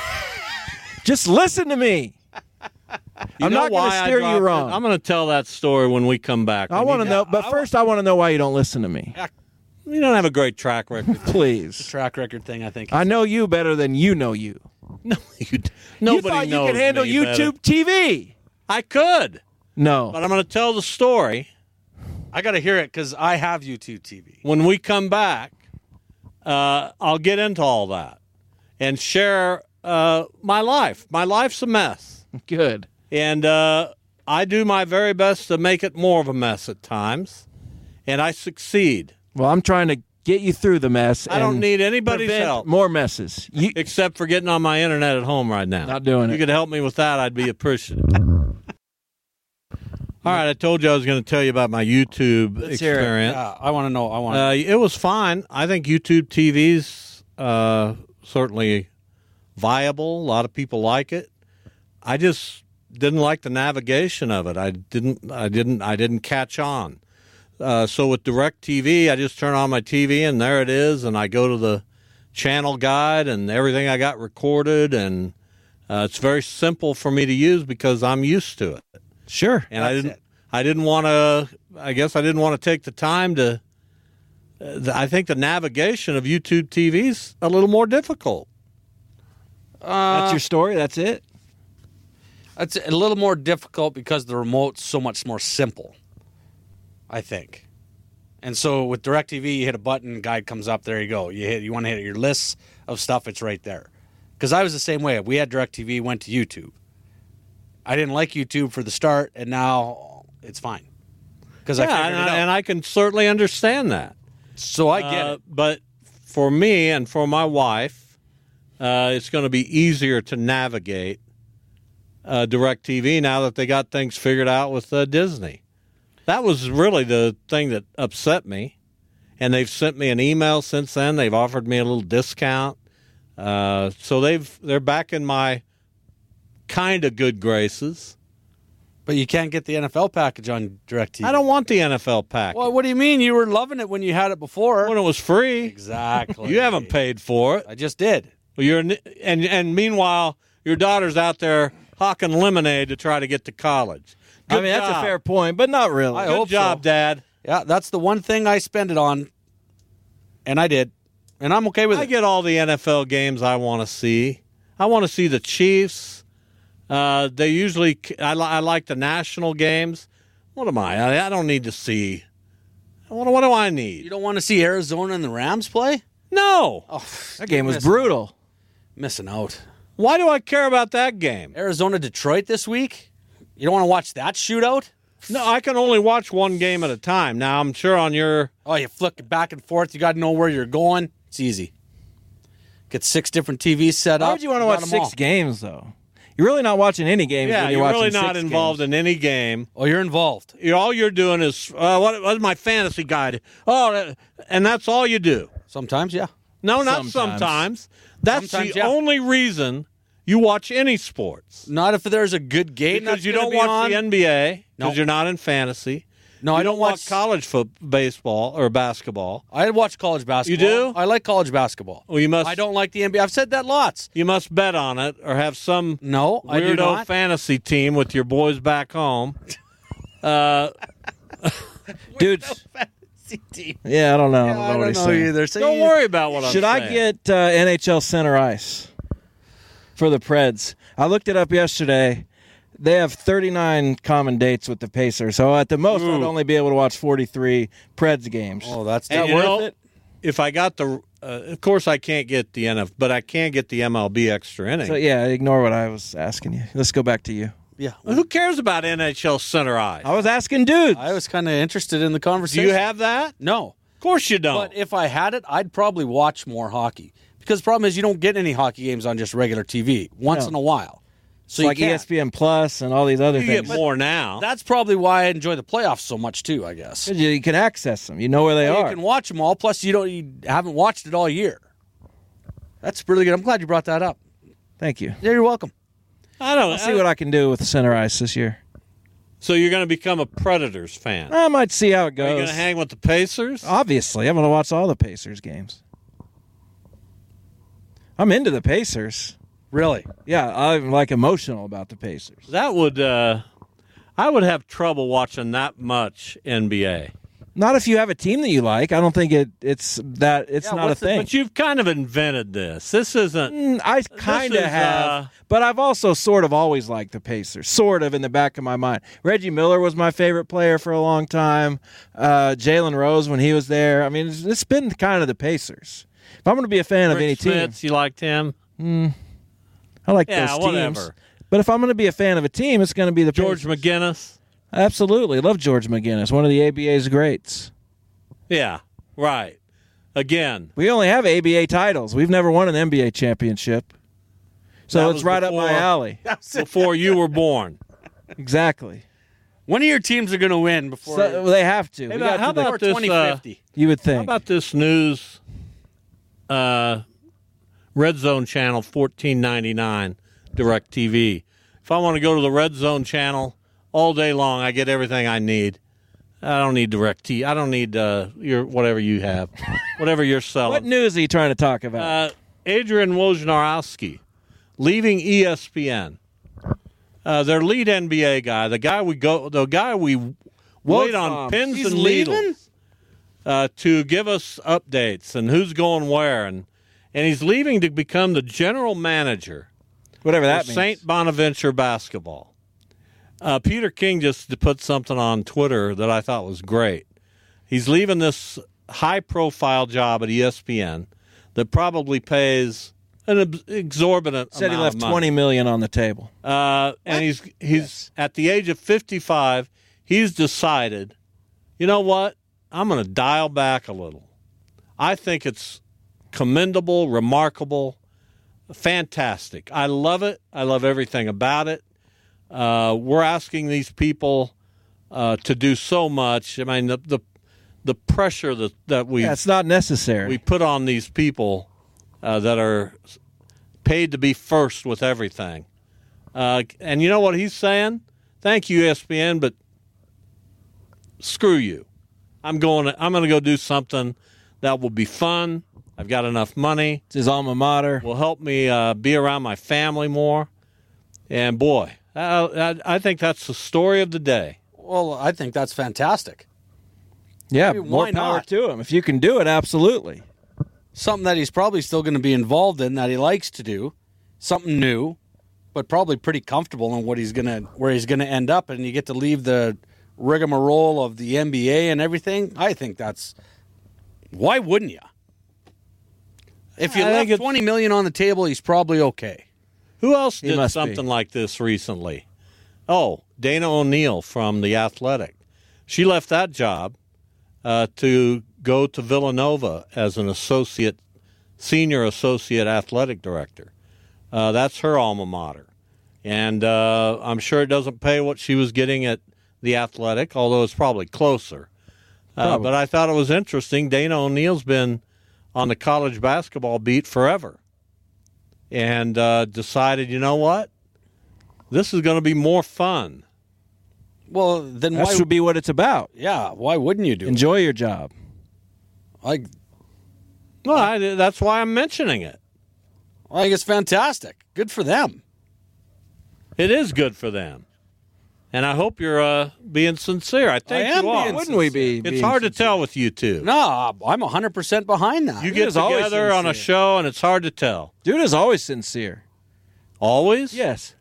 Just listen to me. I'm not going to steer you wrong. I'm going to tell that story when we come back. I want to know, but first I want to know why you don't listen to me. You don't have a great track record. Please. Track record thing, I think. I know you better than you know you. No, You nobody thought knows you could handle me YouTube better. TV. I could, No. but I'm going to tell the story. I got to hear it because I have YouTube TV. When we come back, I'll get into all that and share my life. My life's a mess. Good. And I do my very best to make it more of a mess at times, and I succeed. Well, I'm trying to get you through the mess. I don't need anybody's prevent help. More messes. Except for getting on my internet at home right now. Not doing If it. you could help me with that, I'd be appreciative. All right, I told you I was going to tell you about my YouTube Let's hear it. experience. Yeah, I want to know. It was fine. I think YouTube TV's certainly viable. A lot of people like it. I just didn't like the navigation of it. I didn't catch on. So with DirecTV, I just turn on my TV and there it is, and I go to the channel guide and everything I got recorded, and it's very simple for me to use because I'm used to it. Sure. And I didn't want to. I guess I didn't want to take the time to. I think the navigation of YouTube TV's a little more difficult. That's your story? That's it? It's a little more difficult because the remote's so much more simple, I think. And so with DirecTV, you hit a button, guide comes up, there you go. You want to hit your lists of stuff, it's right there. Because I was the same way. We had DirecTV, went to YouTube. I didn't like YouTube for the start, and now it's fine. Because I figured it out. And I can certainly understand that. So I get it. But for me and for my wife, it's going to be easier to navigate DirecTV now that they got things figured out with Disney. That was really the thing that upset me. and they've sent me an email since then. They've offered me a little discount. So they're back in my kind of good graces. But you can't get the NFL package on DirecTV. I don't want the NFL package. Well, what do you mean? You were loving it when you had it before. When it was free. Exactly. You haven't paid for it. I just did. Well, and meanwhile, your daughter's out there hawking lemonade to try to get to college. I mean, that's a fair point, but not really. I Good hope job, so. Dad. Yeah, that's the one thing I spend it on, and I did, and I'm okay with I it. get all the NFL games I want to see. I want to see the Chiefs. They usually, I like the national games. What am I? I don't need to see. What do I need? You don't want to see Arizona and the Rams play? No. Oh, That game was brutal. missing out. Why do I care about that game? Arizona Detroit this week. You don't want to watch that shootout? No, I can only watch one game at a time. Now, I'm sure on your... Oh, you flick it back and forth. You got to know where you're going. It's easy. Get 6 different TVs set up. Why would you want to got watch them 6 all. games, though? You're really not watching any games Yeah, when you're you're watching really not 6 involved games. in any game. Oh, you're involved. All you're doing is, what's my fantasy guide? Oh, and that's all you do. Sometimes, yeah. No, not Sometimes. sometimes. That's Sometimes, the yeah. only reason you watch any sports. Not if there's a good game. Because that's you gonna don't be watch on. the NBA, because No. you're not in fantasy. No, You I don't watch college baseball or basketball. I watch college basketball. You do? I like college basketball. Well, you must. I don't like the NBA. I've said that lots. You must bet on it or have some No, I do weirdo not. fantasy team with your boys back home. Dude, yeah, I don't know. I don't know I what don't he's know saying. either. So Don't worry about what I'm Should saying. I get NHL center ice for the Preds? I looked it up yesterday. They have 39 common dates with the Pacers, so at the most, I'd only be able to watch 43 Preds games. Oh, that's Is that And you worth know, it? If I got the, of course I can't get the NF, but I can get the MLB extra inning. So yeah, ignore what I was asking you. Let's go back to you. Yeah. Well, who cares about NHL center ice? I was asking dudes. I was kind of interested in the Do conversation. you have that? No. Of course you don't. But if I had it, I'd probably watch more hockey. Because the problem is you don't get any hockey games on just regular TV once No. in a while. So like you can't. ESPN Plus and all these other you things. get more now. That's probably why I enjoy the playoffs so much too, I guess. You can access them. You know where they You are. can watch them all. Plus, you haven't watched it all year. That's really good. I'm glad you brought that up. Thank you. Yeah, you're welcome. I don't I'll see what I can do with the center ice this year. So you're going to become a Predators fan. I might see how it Are you goes. going to hang with the Pacers? Obviously, I'm going to watch all the Pacers games. I'm into the Pacers. Really? Yeah, I'm like emotional about the Pacers. That would, I would have trouble watching that much NBA. Not if you have a team that you like. I don't think it's not a thing. But you've kind of invented this. This isn't. I kind of is, have, but I've also sort of always liked the Pacers, sort of in the back of my mind. Reggie Miller was my favorite player for a long time. Jalen Rose when he was there. I mean, it's been kind of the Pacers. If I'm going to be a fan of any Rick team, Smits, you liked him? I like Yeah, those teams. whatever. But if I'm going to be a fan of a team, it's going to be the George Pacers. McGinnis? Absolutely, love George McGinnis, one of the ABA's greats. Yeah, right. Again. We only have ABA titles. We've never won an NBA championship. So That it's was right up my before- alley. Before you were born. Exactly. One of your teams are going to win before So they have to. Hey, We got how to the- about this, 2050. you would How think. about this news? Red Zone channel 14.99 DirecTV. If I want to go to the Red Zone channel all day long, I get everything I need. I don't need DirecTV. I don't need your whatever you have, whatever you're selling. What news are you trying to talk about? Adrian Wojnarowski leaving ESPN. Their lead NBA guy, the guy we wait on pins He's and leaving? needles to give us updates and who's going where, and he's leaving to become the general manager Whatever that of means. St. Bonaventure basketball. Peter King just put something on Twitter that I thought was great. He's leaving this high-profile job at ESPN that probably pays an exorbitant Said he amount left of money. $20 million on the table. And he's at the age of 55. He's decided, you know what? I'm going to dial back a little. I think it's commendable, remarkable, fantastic. I love it. I love everything about it. We're asking these people to do so much. I mean, the pressure that we It's not necessary. we put on these people that are paid to be first with everything. And you know what he's saying? Thank you, ESPN, but screw you. I'm going to go do something that will be fun. I've got enough money. It's his alma mater. Will help me be around my family more. And boy, I think that's the story of the day. Well, I think that's fantastic. Yeah, I mean, more why power not? to him. If you can do it, absolutely. Something that he's probably still going to be involved in that he likes to do, something new, but probably pretty comfortable in where he's going to end up, and you get to leave the rigmarole of the NBA and everything. I think that's why wouldn't you? If you I think left it's- $20 million on the table, he's probably okay. Who else He did must something be. like this recently? Oh, Dana O'Neill from The Athletic. She left that job to go to Villanova as an senior associate athletic director. That's her alma mater. And I'm sure it doesn't pay what she was getting at The Athletic, although it's probably closer. But I thought it was interesting. Dana O'Neill's been on the college basketball beat forever. And decided, you know what? This is going to be more fun. Well, then That why? should be what it's about. Yeah, why wouldn't you do it? Enjoy your job. I That's why I'm mentioning it. think it's fantastic. Good for them. It is good for them. And I hope you're being sincere. I think I am you are. being Wouldn't we be? It's being hard to sincere? tell with you two. No, I'm 100% behind that. You He get is always together on a sincere. show, and it's hard to tell. Dude is always sincere. Always? Yes.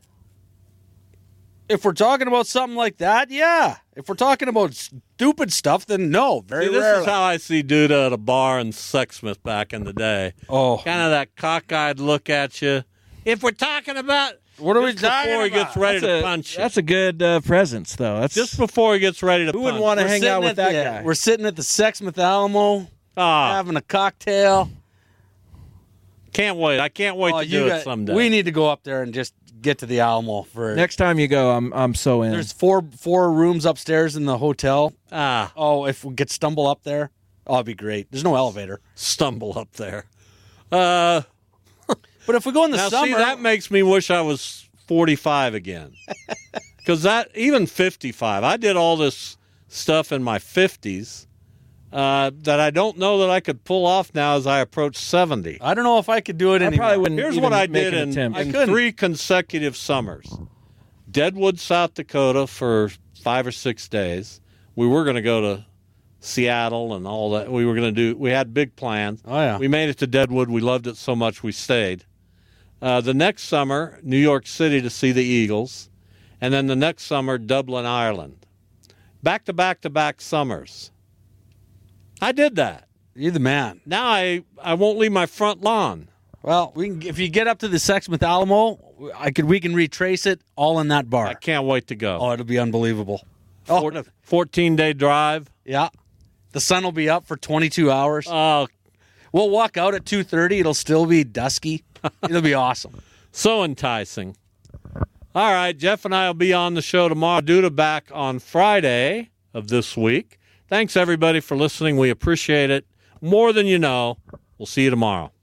If we're talking about something like that, yeah. If we're talking about stupid stuff, then no. Very See, this rarely. is how I see Duda at a bar in Sexsmith back in the day. Oh, Kind of that cockeyed look at you. If we're talking about... what are we just talking before he about? gets ready to punch you. That's a good presence, though. That's Just before he gets ready to who punch wouldn't want to We're hang out sitting with at that the- guy? We're sitting at the Sexsmith Alamo, Ah, having a cocktail. can't wait. I can't wait Oh, to you do it got- someday. We need to go up there and just get to the Alamo for. Next time you go, I'm so in. There's four rooms upstairs in the hotel. Ah, Oh, if we could stumble up there, oh, it'd be great. There's no elevator, stumble up there. but if we go in the Now, summer, see, that makes me wish I was 45 again. Because even 55, I did all this stuff in my 50s that I don't know that I could pull off now as I approach 70. I don't know if I could do it I anymore. probably wouldn't. Here's even what I make did an in attempt. I couldn't. 3 consecutive summers. Deadwood, South Dakota for 5 or 6 days. We were going to go to Seattle and all that. We had big plans. Oh, yeah. We made it to Deadwood. We loved it so much we stayed. The next summer, New York City to see the Eagles. And then the next summer, Dublin, Ireland. Back to back to back summers. I did that. You're the man. Now I won't leave my front lawn. Well, if you get up to the Sexsmith Alamo, we can retrace it all in that bar. I can't wait to go. Oh, it'll be unbelievable. Oh, 14-day drive. yeah. The sun will be up for 22 hours. Oh, We'll walk out at 2:30. It'll still be dusky. It'll be awesome. so enticing. All right, Jeff and I will be on the show tomorrow. Duda back on Friday of this week. Thanks, everybody, for listening. We appreciate it more than you know. We'll see you tomorrow.